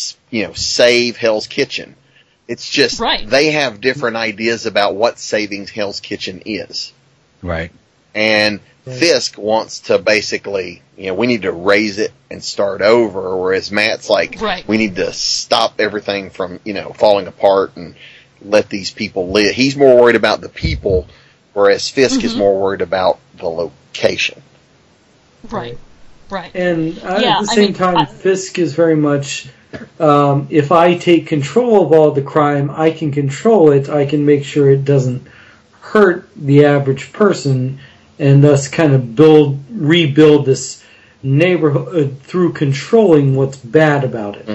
save Hell's Kitchen. It's just they have different ideas about what saving Hell's Kitchen is. Right. And Fisk wants to basically, we need to raise it and start over, whereas Matt's like, we need to stop everything from, falling apart and let these people live. He's more worried about the people, whereas Fisk is more worried about the location. Right. And at the same time, Fisk is very much... if I take control of all the crime, I can control it. I can make sure it doesn't hurt the average person, and thus kind of rebuild this neighborhood through controlling what's bad about it.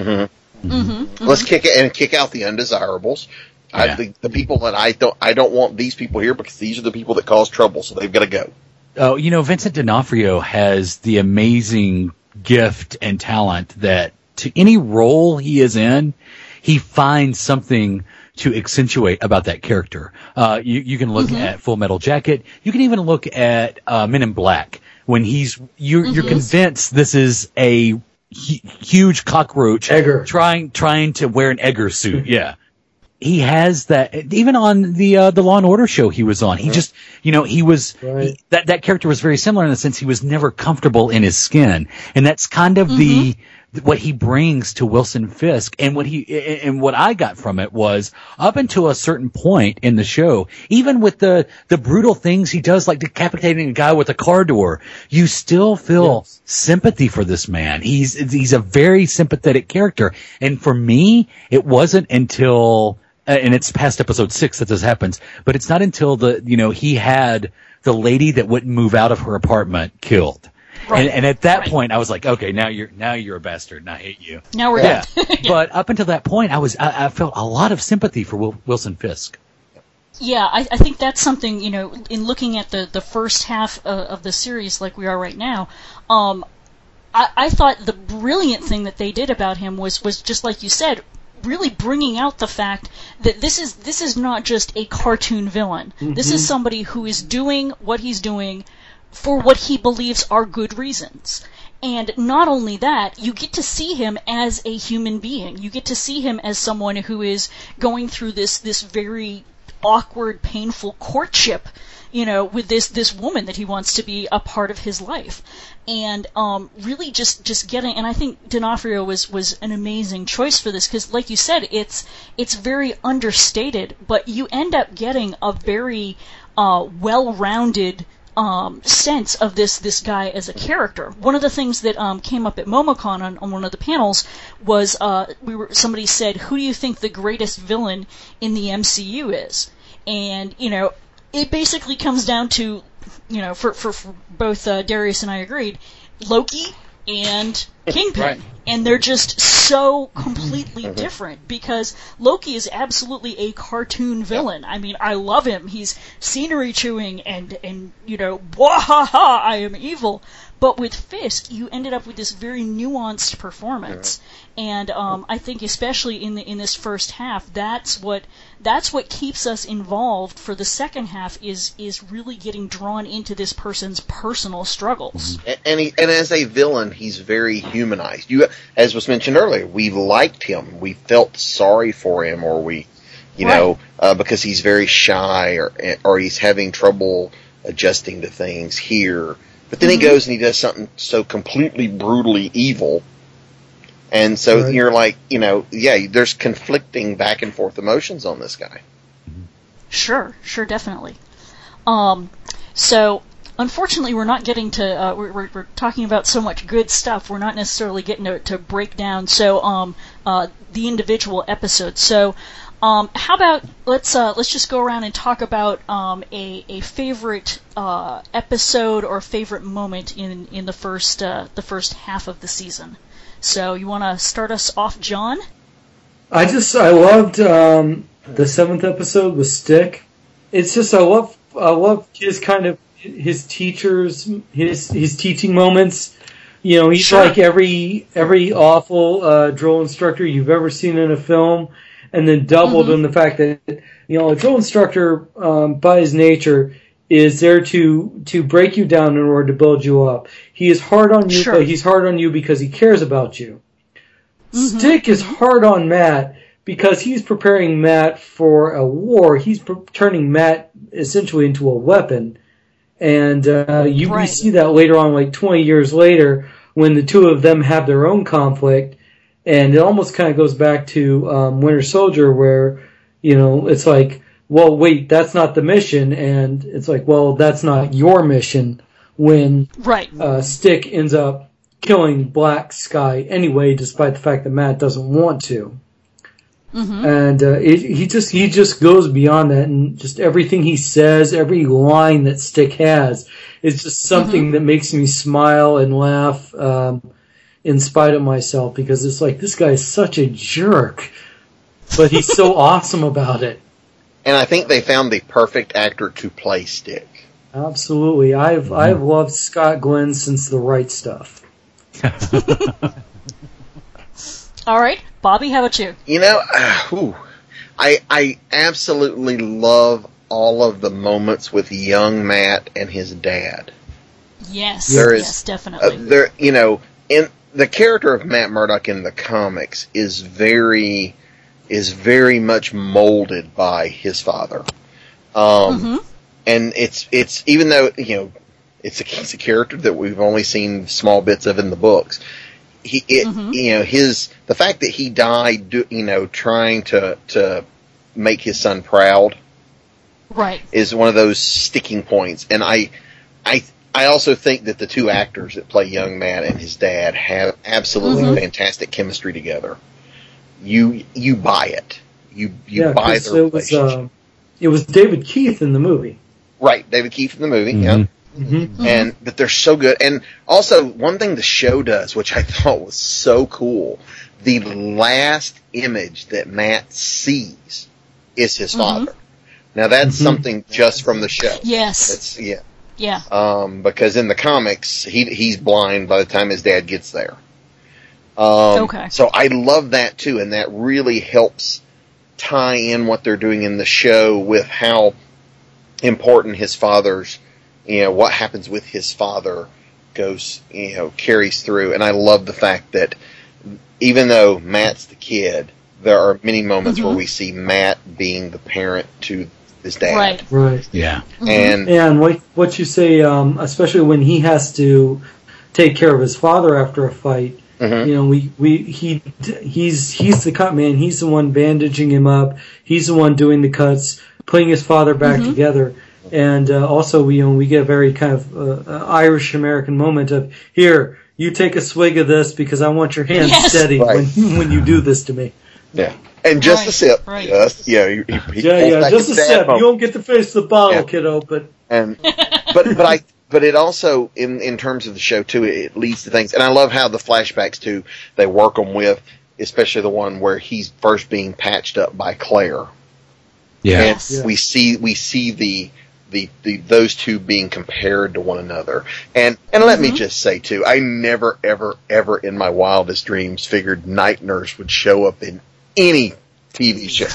Let's kick out the undesirables. The people that I don't want these people here because these are the people that cause trouble, so they've got to go. Oh, Vincent D'Onofrio has the amazing gift and talent that to any role he is in, he finds something to accentuate about that character. You can look at Full Metal Jacket. You can even look at Men in Black when you're convinced this is a huge cockroach Egger. trying to wear an Egger suit. Yeah. He has that, even on the Law and Order show he was on. He just, he was, that character was very similar in the sense he was never comfortable in his skin. And that's kind of what he brings to Wilson Fisk. And what I got from it was up until a certain point in the show, even with the brutal things he does, like decapitating a guy with a car door, you still feel sympathy for this man. He's a very sympathetic character. And for me, it wasn't until, and it's past episode 6 that this happens, but it's not until he had the lady that wouldn't move out of her apartment killed. Right. And at that point, I was like, okay, now you're a bastard, and I hate you. Now we're done. But up until that point, I felt a lot of sympathy for Wilson Fisk. Yeah, I think that's something, in looking at the first half of the series like we are right now, I thought the brilliant thing that they did about him was just like you said, really bringing out the fact that this is not just a cartoon villain. This is somebody who is doing what he's doing for what he believes are good reasons. And not only that, you get to see him as a human being. You get to see him as someone who is going through this very awkward, painful courtship, with this woman that he wants to be a part of his life. And really just getting, and I think D'Onofrio was an amazing choice for this, because like you said, it's very understated, but you end up getting a very well-rounded sense of this guy as a character. One of the things that came up at MomoCon on one of the panels was somebody said, "Who do you think the greatest villain in the MCU is?" And it basically comes down to, for both Darius and I agreed, Loki and Kingpin. Right. And they're just so completely different, because Loki is absolutely a cartoon villain. I mean, I love him. He's scenery chewing and wahaha, I am evil. But with Fisk, you ended up with this very nuanced performance. And I think especially in this first half, that's what keeps us involved for the second half, is really getting drawn into this person's personal struggles. And as a villain, he's very humanized. As was mentioned earlier, we liked him, we felt sorry for him, or because he's very shy, or he's having trouble adjusting to things here. But then he goes and he does something so completely brutally evil. And so you're like, there's conflicting back and forth emotions on this guy. Sure, definitely. So, unfortunately, we're not getting to, we're talking about so much good stuff, we're not necessarily getting to break down the individual episodes. So, how about let's just go around and talk about a favorite episode or favorite moment in the first half of the season. So you want to start us off, John? I loved the 7th episode with Stick. It's just I love his kind of his teachers, his teaching moments. He's like every awful drill instructor you've ever seen in a film. And then doubled in the fact that, a drill instructor, by his nature, is there to break you down in order to build you up. He is hard on you, but he's hard on you because he cares about you. Stick is hard on Matt because he's preparing Matt for a war. He's turning Matt essentially into a weapon. And we see that later on, like 20 years later, when the two of them have their own conflict. And it almost kind of goes back to Winter Soldier, where, it's like, well, wait, that's not the mission. And it's like, well, that's not your mission, when Stick ends up killing Black Sky anyway, despite the fact that Matt doesn't want to. And he just goes beyond that, and just everything he says, every line that Stick has, is just something that makes me smile and laugh in spite of myself, because it's like, this guy is such a jerk, but he's so awesome about it. And I think they found the perfect actor to play Stick. Absolutely. I've loved Scott Glenn since The Right Stuff. All right, Bobby, how about you? I absolutely love all of the moments with young Matt and his dad. Yes, yes, definitely. In the character of Matt Murdock in the comics is very much molded by his father. And it's even though, it's a character that we've only seen small bits of in the books. The fact that he died, trying to make his son proud, is one of those sticking points. And I also think that the two actors that play young Matt and his dad have absolutely fantastic chemistry together. You buy it. You buy the relationship. It was David Keith in the movie. Right, David Keith in the movie, yeah. But they're so good. And also, one thing the show does, which I thought was so cool, the last image that Matt sees is his father. Now, that's something just from the show. Yes. Yeah. Because in the comics, he's blind by the time his dad gets there. So I love that too, and that really helps tie in what they're doing in the show with how important his father's, what happens with his father carries through. And I love the fact that even though Matt's the kid, there are many moments where we see Matt being the parent to his dad. Right. Right. Yeah. And what you say, especially when he has to take care of his father after a fight. Mhm. You know, he's the cut man. He's the one bandaging him up. He's the one doing the cuts, putting his father back together. And also, we get a very kind of Irish American moment of, here, you take a swig of this because I want your hands steady when you do this to me. yeah. And just a sip. Right. Just, yeah, he Just a sip. You won't get to finish the bottle, kiddo, but... But it also, in terms of the show too, it leads to things, and I love how the flashbacks too, they work them with, especially the one where he's first being patched up by Claire. Yeah. And we see the those two being compared to one another. And let me just say too, I never ever ever in my wildest dreams figured Night Nurse would show up in any TV show.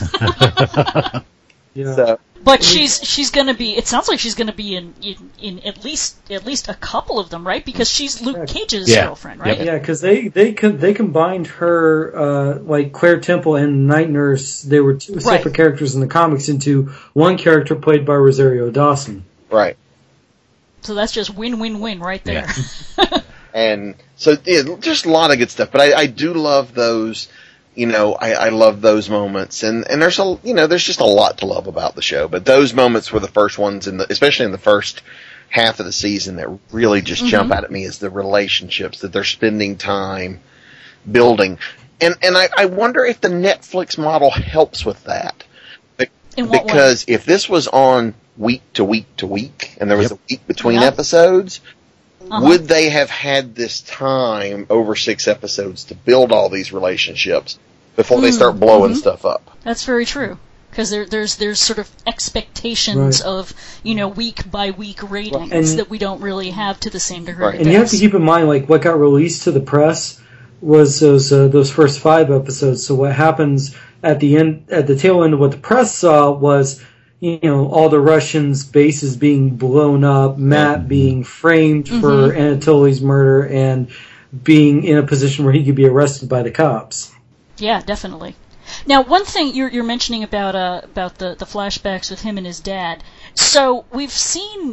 Yeah. So, But she's going to be. It sounds like she's going to be in at least a couple of them, right? Because she's Luke Cage's girlfriend, right? Yeah, because they combined her, like Claire Temple and Night Nurse. They were two separate characters in the comics into one character played by Rosario Dawson. right. So that's just win-win-win right there. Yeah. And so, just a lot of good stuff. But I do love those. You know, I love those moments, and there's there's just a lot to love about the show. But those moments were the first ones, especially in the first half of the season, that really just jump out at me, is the relationships that they're spending time building. And I wonder if the Netflix model helps with that. In what Because if this was on week to week to week, and there was a week between episodes, would they have had this time over 6 episodes to build all these relationships before they start blowing stuff up? That's very true. Because there's sort of expectations of week by week ratings that we don't really have to the same degree. Right. And you have to keep in mind, like, what got released to the press was those first 5 episodes. So what happens at the tail end of what the press saw was, all the Russians' bases being blown up, Matt being framed for Anatoly's murder, and being in a position where he could be arrested by the cops. Yeah, definitely. Now, one thing you're mentioning about the flashbacks with him and his dad. So we've seen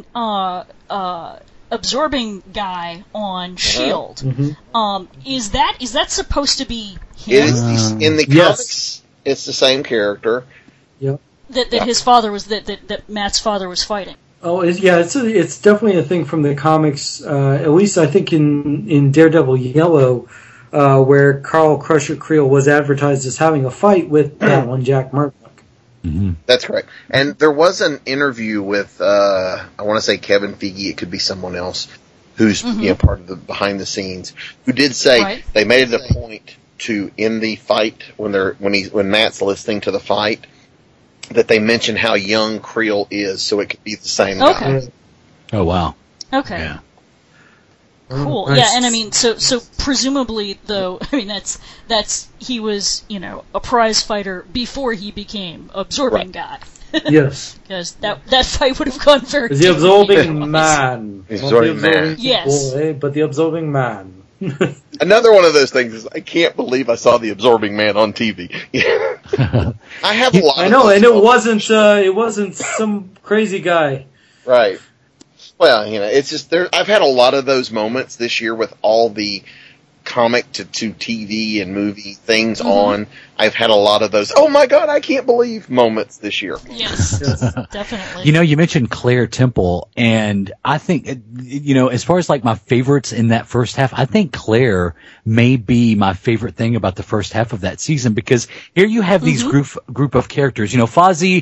Absorbing Guy on S.H.I.E.L.D. Is that supposed to be him? In the comics, it's the same character. Yep. That his father was that Matt's father was fighting. Oh, it's definitely a thing from the comics. At least I think in Daredevil Yellow, where Carl Crusher Creel was advertised as having a fight with Alan Jack Murdoch. Mm-hmm. That's correct. And there was an interview with I want to say Kevin Feige. It could be someone else who's part of the behind the scenes, who did say they made it a point to, in the fight when Matt's listening to the fight, that they mention how young Creel is, so it could be the same guy. Oh, wow. Okay. Yeah. Cool. Nice. Yeah, and I mean, so presumably, though, I mean, that's he was, a prize fighter before he became Absorbing Guy. Yes. Because that fight would have gone very The Absorbing Man. The Absorbing Man. Yes. Boy, but the Absorbing Man. Another one of those things is, I can't believe I saw the Absorbing Man on TV. I have a lot. I know, and it wasn't some crazy guy. Right. Well, it's just I've had a lot of those moments this year with all the comic to TV and movie things on. I've had a lot of those, oh my God, I can't believe moments this year. Yes, definitely. You mentioned Claire Temple, and I think, as far as like my favorites in that first half, I think Claire may be my favorite thing about the first half of that season, because here you have these group of characters. Fozzie,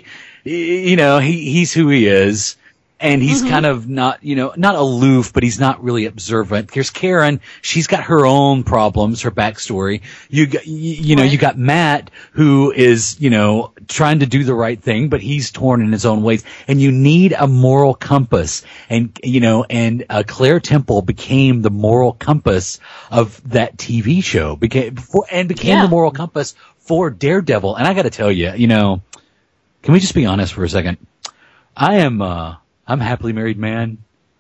he's who he is. And he's kind of not aloof, but he's not really observant. Here's Karen. She's got her own problems, her backstory. You got Matt, who is, trying to do the right thing, but he's torn in his own ways. And you need a moral compass. And, Claire Temple became the moral compass of that TV show. Became the moral compass for Daredevil. And I gotta tell you, can we just be honest for a second? I'm a happily married man,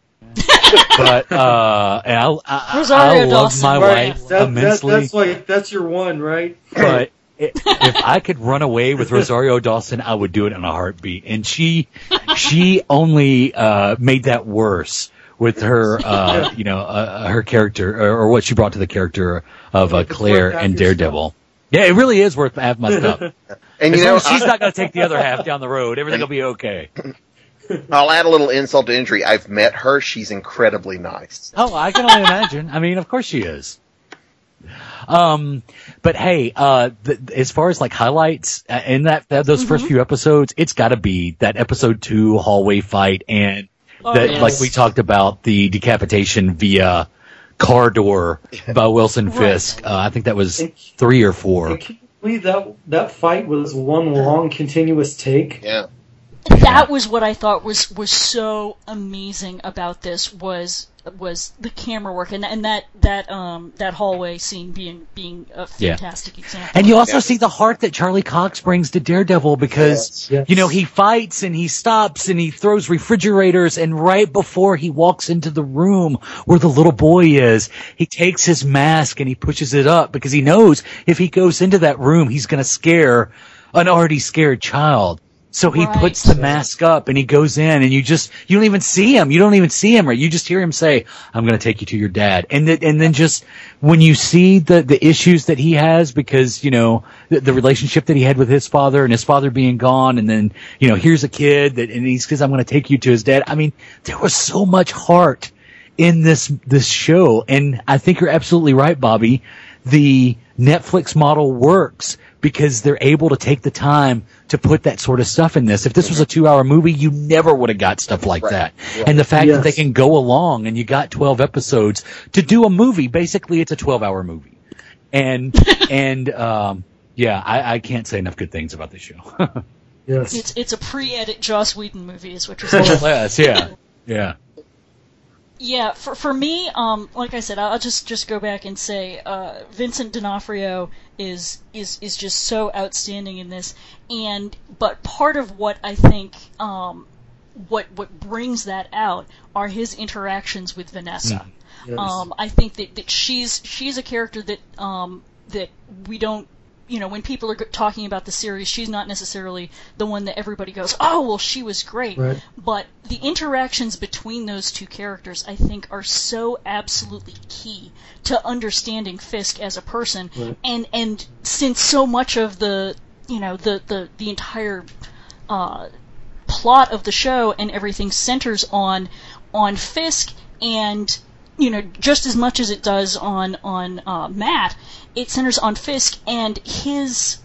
but I love my wife immensely. That's your one, right? But if I could run away with Rosario Dawson, I would do it in a heartbeat. And she only made that worse with her, her character or what she brought to the character of Claire and Daredevil. Yeah, it really is worth half my stuff. And she's not going to take the other half down the road. Everything will be okay. I'll add a little insult to injury. I've met her. She's incredibly nice. Oh, I can only imagine. I mean, of course she is. But hey, as far as like highlights in those first few episodes, it's got to be that episode 2 hallway fight and like we talked about, the decapitation via car door by Wilson Fisk. I think that was 3 or 4. Can you believe that fight was one long continuous take? Yeah. That was what I thought was so amazing about this was the camera work and that hallway scene being a fantastic example. And you also see the heart that Charlie Cox brings to Daredevil because he fights and he stops and he throws refrigerators, and right before he walks into the room where the little boy is, he takes his mask and he pushes it up because he knows if he goes into that room he's going to scare an already scared child. So he puts the mask up and he goes in and you don't even see him. You don't even see him, right? You just hear him say, "I'm going to take you to your dad." And then just when you see the issues that he has because, the relationship that he had with his father and his father being gone. And then, here's a kid and he says, "I'm going to take you to his dad." I mean, there was so much heart in this show. And I think you're absolutely right, Bobby. The Netflix model works because they're able to take the time to put that sort of stuff in this. If this was a 2-hour movie, you never would have got stuff like that. Right. And the fact that they can go along and you got 12 episodes to do a movie, basically it's a 12-hour movie. And I can't say enough good things about this show. Yes. It's a pre-edit Joss Whedon movie is what you're saying. More or less, yeah. Yeah, for me, like I said, I'll just go back and say Vincent D'Onofrio is just so outstanding in this, but part of what I think what brings that out are his interactions with Vanessa. Yes. I think that she's a character that we don't. When people are talking about the series, she's not necessarily the one that everybody goes, "Oh, well, she was great." Right. But the interactions between those two characters, I think, are so absolutely key to understanding Fisk as a person. Right. And since so much of the entire plot of the show and everything centers on Fisk and just as much as it does on Matt, it centers on Fisk and his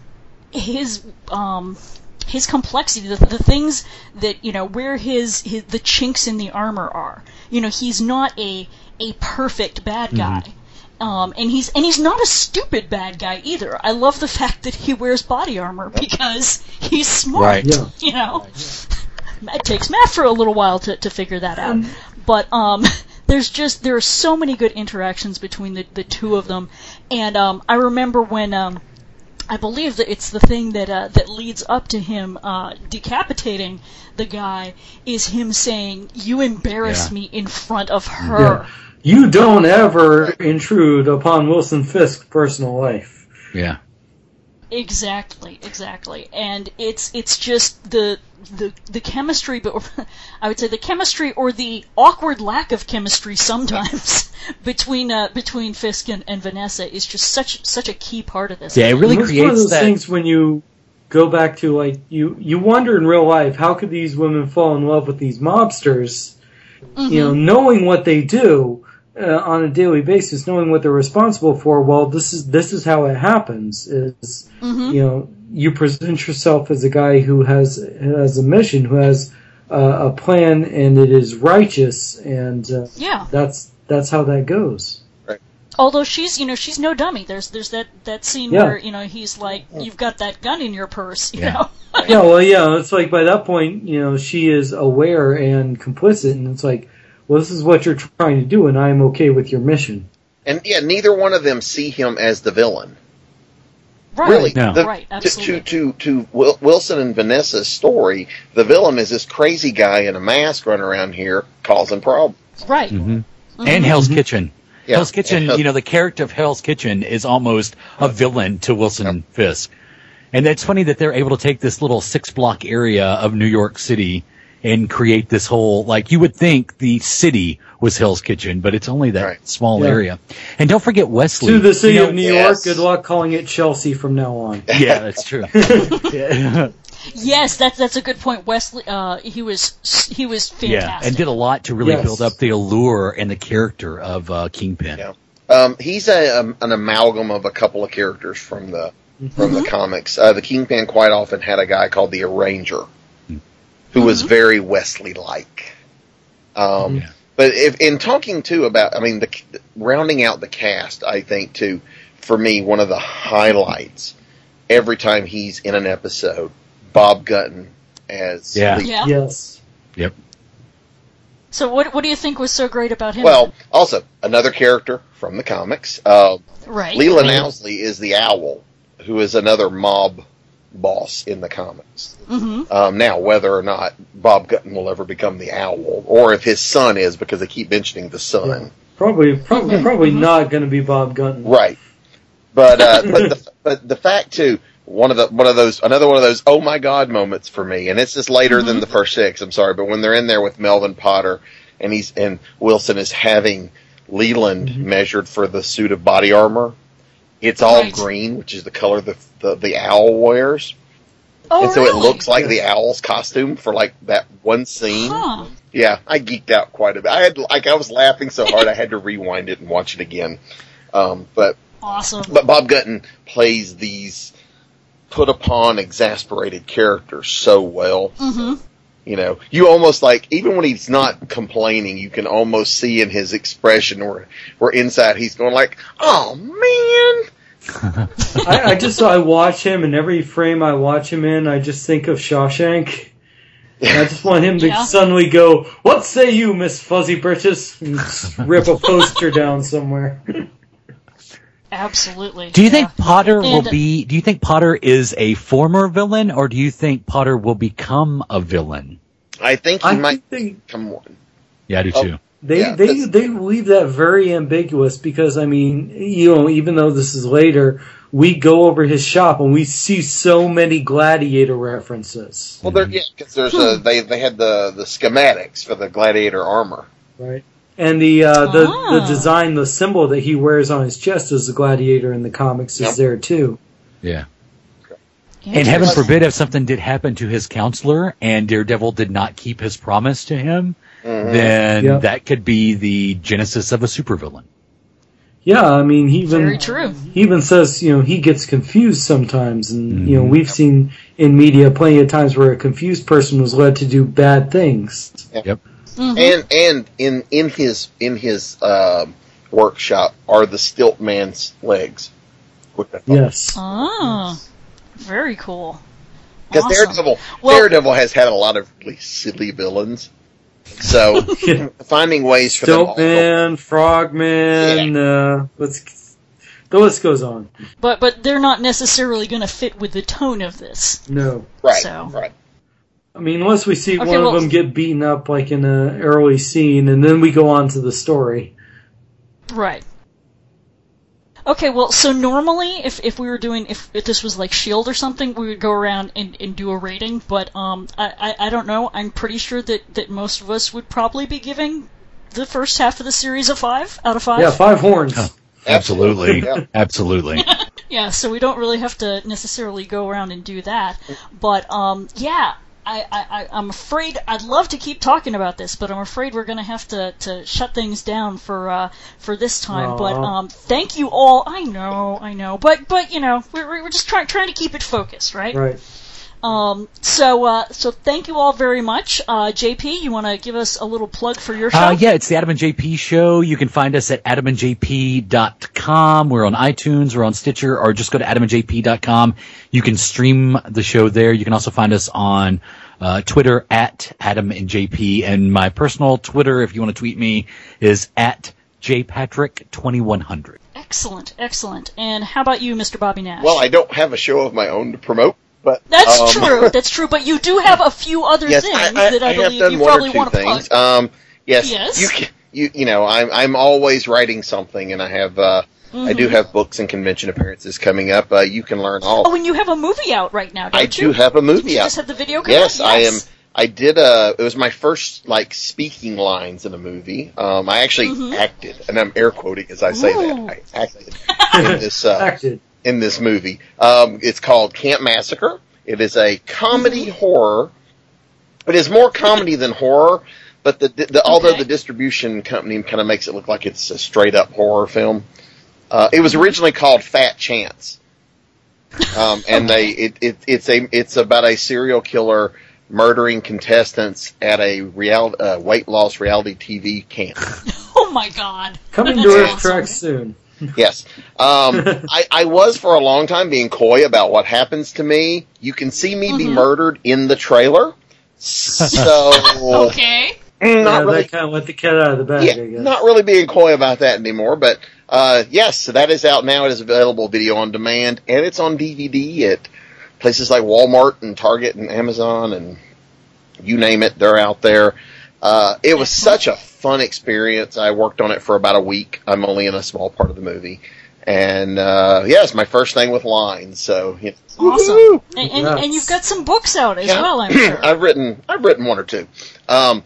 complexity, the things that where the chinks in the armor are. He's not a perfect bad guy. And he's not a stupid bad guy either. I love the fact that he wears body armor because he's smart. Right. Yeah. It takes Matt for a little while to figure that out. But there are so many good interactions between the two of them, and I remember when I believe that it's the thing that leads up to him decapitating the guy is him saying, "You embarrass me in front of her." Yeah. You don't ever intrude upon Wilson Fisk's personal life. Yeah. Exactly, and it's just the chemistry, but I would say the chemistry or the awkward lack of chemistry sometimes between Fisk and Vanessa is just such a key part of this. Yeah, it really creates one of those that things when you go back to like you wonder in real life, how could these women fall in love with these mobsters? Mm-hmm. Knowing what they do on a daily basis, knowing what they're responsible for. Well, this is how it happens. Is you present yourself as a guy who has a mission, who has a plan, and it is righteous, and that's how that goes. Right. Although she's no dummy. There's that scene where he's like, "You've got that gun in your purse," you know. It's like by that point, she is aware and complicit, and it's like, well, this is what you're trying to do, and I'm okay with your mission. And neither one of them see him as the villain. Right. Really, no. Right, absolutely. To Wilson and Vanessa's story, the villain is this crazy guy in a mask running around here causing problems. Right. Mm-hmm. Mm-hmm. And Hell's Kitchen. Yeah. Hell's Kitchen, the character of Hell's Kitchen is almost a villain to Wilson Fisk. And it's funny that they're able to take this little 6-block area of New York City and create this whole, like, you would think the city was Hell's Kitchen, but it's only that small area. And don't forget Wesley. To the city of New York, good luck calling it Chelsea from now on. Yeah, that's true. Yes, that's a good point. Wesley, he was fantastic. Yeah, and did a lot to really build up the allure and the character of Kingpin. Yeah. He's an amalgam of a couple of characters from the comics. The Kingpin quite often had a guy called the Arranger, who was very Wesley-like. But in talking too about, I mean, rounding out the cast, I think too, for me, one of the highlights every time he's in an episode, Bob Gunton as Lee. Yes. Yep. So what do you think was so great about him? Well, also another character from the comics. Right. Leland Owsley is the Owl, who is another mob boss in the comics. Now, whether or not Bob Gunton will ever become the Owl, or if his son is, because they keep mentioning the son. Yeah. Probably not going to be Bob Gunton. Right. But the fact too, another one of those oh my god moments for me, and it's just later than the first 6. I'm sorry, but when they're in there with Melvin Potter and Wilson is having Leland measured for the suit of body armor. It's all green, which is the color the owl wears. Oh, and so really? it looks like the owl's costume for like that one scene. Huh. Yeah, I geeked out quite a bit. I was laughing so hard I had to rewind it and watch it again. But awesome. But Bob Gunton plays these put upon, exasperated characters so well. You know, you almost like, even when he's not complaining, you can almost see in his expression where inside he's going like, oh man. I watch him, and every frame I watch him in, I just think of Shawshank. And I just want him to suddenly go, what say you, Miss Fuzzy Britches? And just rip a poster down somewhere. Absolutely. Do you think Potter do you think Potter is a former villain, or do you think Potter will become a villain? I think he might become one. Yeah, I do too. They leave that very ambiguous because, I mean, you know, even though this is later, we go over his shop and we see so many Gladiator references. Well, because there's they had the schematics for the Gladiator armor. Right. And the design, the symbol that he wears on his chest as the Gladiator in the comics is there too. Yeah. And heaven forbid if something did happen to his counselor and Daredevil did not keep his promise to him, then that could be the genesis of a supervillain. Yeah, I mean, very true. He even says, you know, he gets confused sometimes, and you know, we've seen in media plenty of times where a confused person was led to do bad things. Yep. And in his workshop are the Stilt Man's legs. Yes. Oh, very cool. Because Daredevil has had a lot of really silly villains. So finding ways for them all. Stiltman, Frogman, the list goes on. But they're not necessarily going to fit with the tone of this. No. Right. So. Right. I mean, unless we see one of them get beaten up like in an early scene, and then we go on to the story. Right. Okay, well, so normally, if we were doing, if this was like S.H.I.E.L.D. or something, we would go around and do a rating, but I don't know, I'm pretty sure that most of us would probably be giving the first half of the series a 5 out of 5. Yeah, 5 horns. Oh, absolutely. Absolutely. Yeah, so we don't really have to necessarily go around and do that, but I'm afraid I'd love to keep talking about this, but I'm afraid we're going to have to shut things down for this time. Aww. But thank you all. I know, but you know, we're just trying to keep it focused, right? Right. So thank you all very much. JP, you want to give us a little plug for your show? Yeah, it's the Adam and JP Show. You can find us at adamandjp.com. We're on iTunes, we're on Stitcher, or just go to adamandjp.com. You can stream the show there. You can also find us on Twitter at adamandjp, and my personal Twitter, if you want to tweet me, is at jpatrick2100. Excellent. And how about you, Mr. Bobby Nash? Well, I don't have a show of my own to promote. But, That's true. But you do have a few other things that I believe you probably want to plug. Yes. I'm always writing something, and I have I do have books and convention appearances coming up. You can learn all. Oh, and you have a movie out right now, don't you? I do have a movie Did you out. just have the video come Yes, out? I am. I did it was my first speaking lines in a movie. I actually acted, and I'm air quoting as I say that. I acted in this in this movie. It's called Camp Massacre. It is a comedy horror. It is more comedy than horror, but although the distribution company kind of makes it look like it's a straight up horror film. It was originally called Fat Chance. And it's about a serial killer murdering contestants at a weight loss reality TV camp. Oh my God! Coming to Earth Track soon. Yes. I was for a long time being coy about what happens to me. You can see me be murdered in the trailer. So okay. Not really. That kind of let the cat out of the bag, I guess. Not really being coy about that anymore, but yes, so that is out now. It is available video on demand, and it's on DVD at places like Walmart and Target and Amazon and you name it, they're out there. It was such a fun experience. I worked on it for about a week. I'm only in a small part of the movie. And it's my first thing with lines, so awesome. And you've got some books out as well, I'm sure. I've written one or two. I've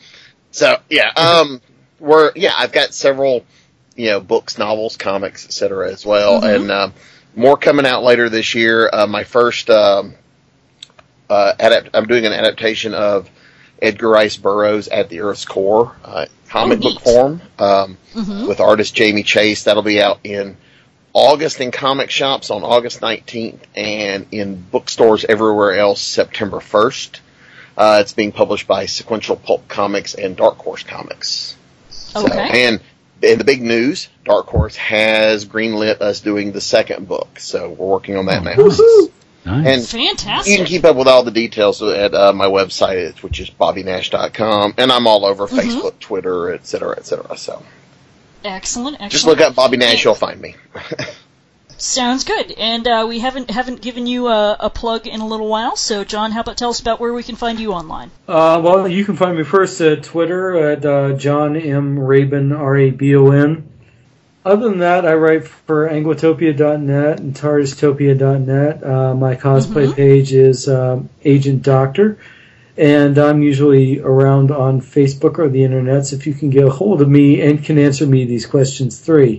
got several, books, novels, comics, etc. as well, and more coming out later this year. My first I'm doing an adaptation of Edgar Rice Burroughs at the Earth's Core, comic book form, with artist Jamie Chase. That'll be out in August in comic shops on August 19th, and in bookstores everywhere else September 1st. It's being published by Sequential Pulp Comics and Dark Horse Comics. Okay. So, and the big news, Dark Horse has greenlit us doing the second book, so we're working on that now. Nice. And fantastic. You can keep up with all the details at my website, which is bobbynash.com, and I'm all over Facebook, Twitter, et cetera, so. Excellent. Just look up Bobby Nash, you'll find me. Sounds good. And we haven't given you a plug in a little while, so John, how about tell us about where we can find you online? Well, you can find me first at Twitter at John M. Rabon, R-A-B-O-N. Other than that, I write for Anglotopia.net and TARDIStopia.net. My cosplay page is Agent Doctor, and I'm usually around on Facebook or the internet, so if you can get a hold of me and can answer me these questions 3.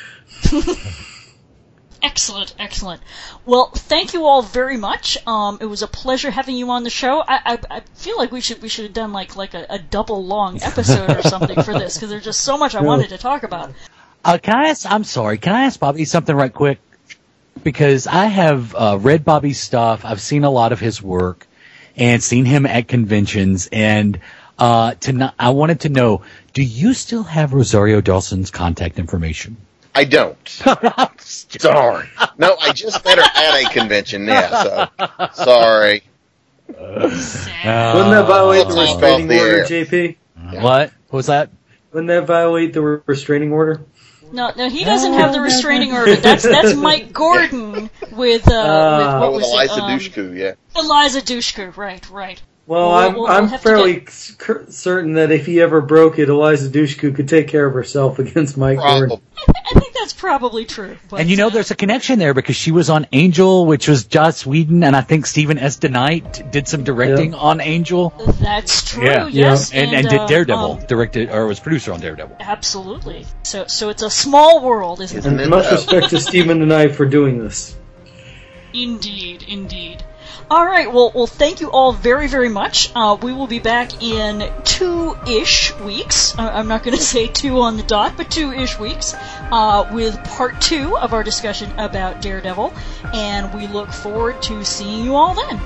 Excellent. Well, thank you all very much. It was a pleasure having you on the show. I feel like we should have done like a double long episode or something for this, because there's just so much I wanted to talk about. Can I ask Bobby something right quick? Because I have read Bobby's stuff. I've seen a lot of his work and seen him at conventions. And I wanted to know, do you still have Rosario Dawson's contact information? I don't. Sorry. No, I just met her at a convention. Yeah, so sorry. Wouldn't that violate the restraining order, JP? What was that? Wouldn't that violate the restraining order? No, he doesn't have the restraining order. That's Mike Gordon with what was Eliza it? Dushku, yeah. Eliza Dushku, right. Well, I'm fairly certain that if he ever broke it, Eliza Dushku could take care of herself against Mike Gordon. I think that's probably true. But, and there's a connection there because she was on Angel, which was Joss Whedon, and I think Stephen S. DeKnight did some directing on Angel. That's true, yes. And did Daredevil, directed, or was producer on Daredevil. Absolutely. So it's a small world, isn't it? And much respect to Stephen DeKnight for doing this. Indeed. All right, well, thank you all very, very much. We will be back in 2-ish weeks. I'm not going to say 2 on the dot, but 2-ish weeks with part 2 of our discussion about Daredevil, and we look forward to seeing you all then.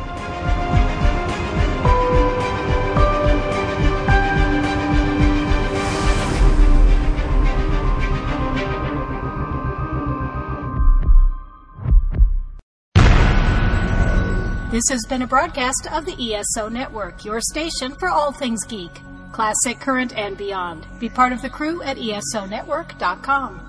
This has been a broadcast of the ESO Network, your station for all things geek, classic, current, and beyond. Be part of the crew at ESONetwork.com.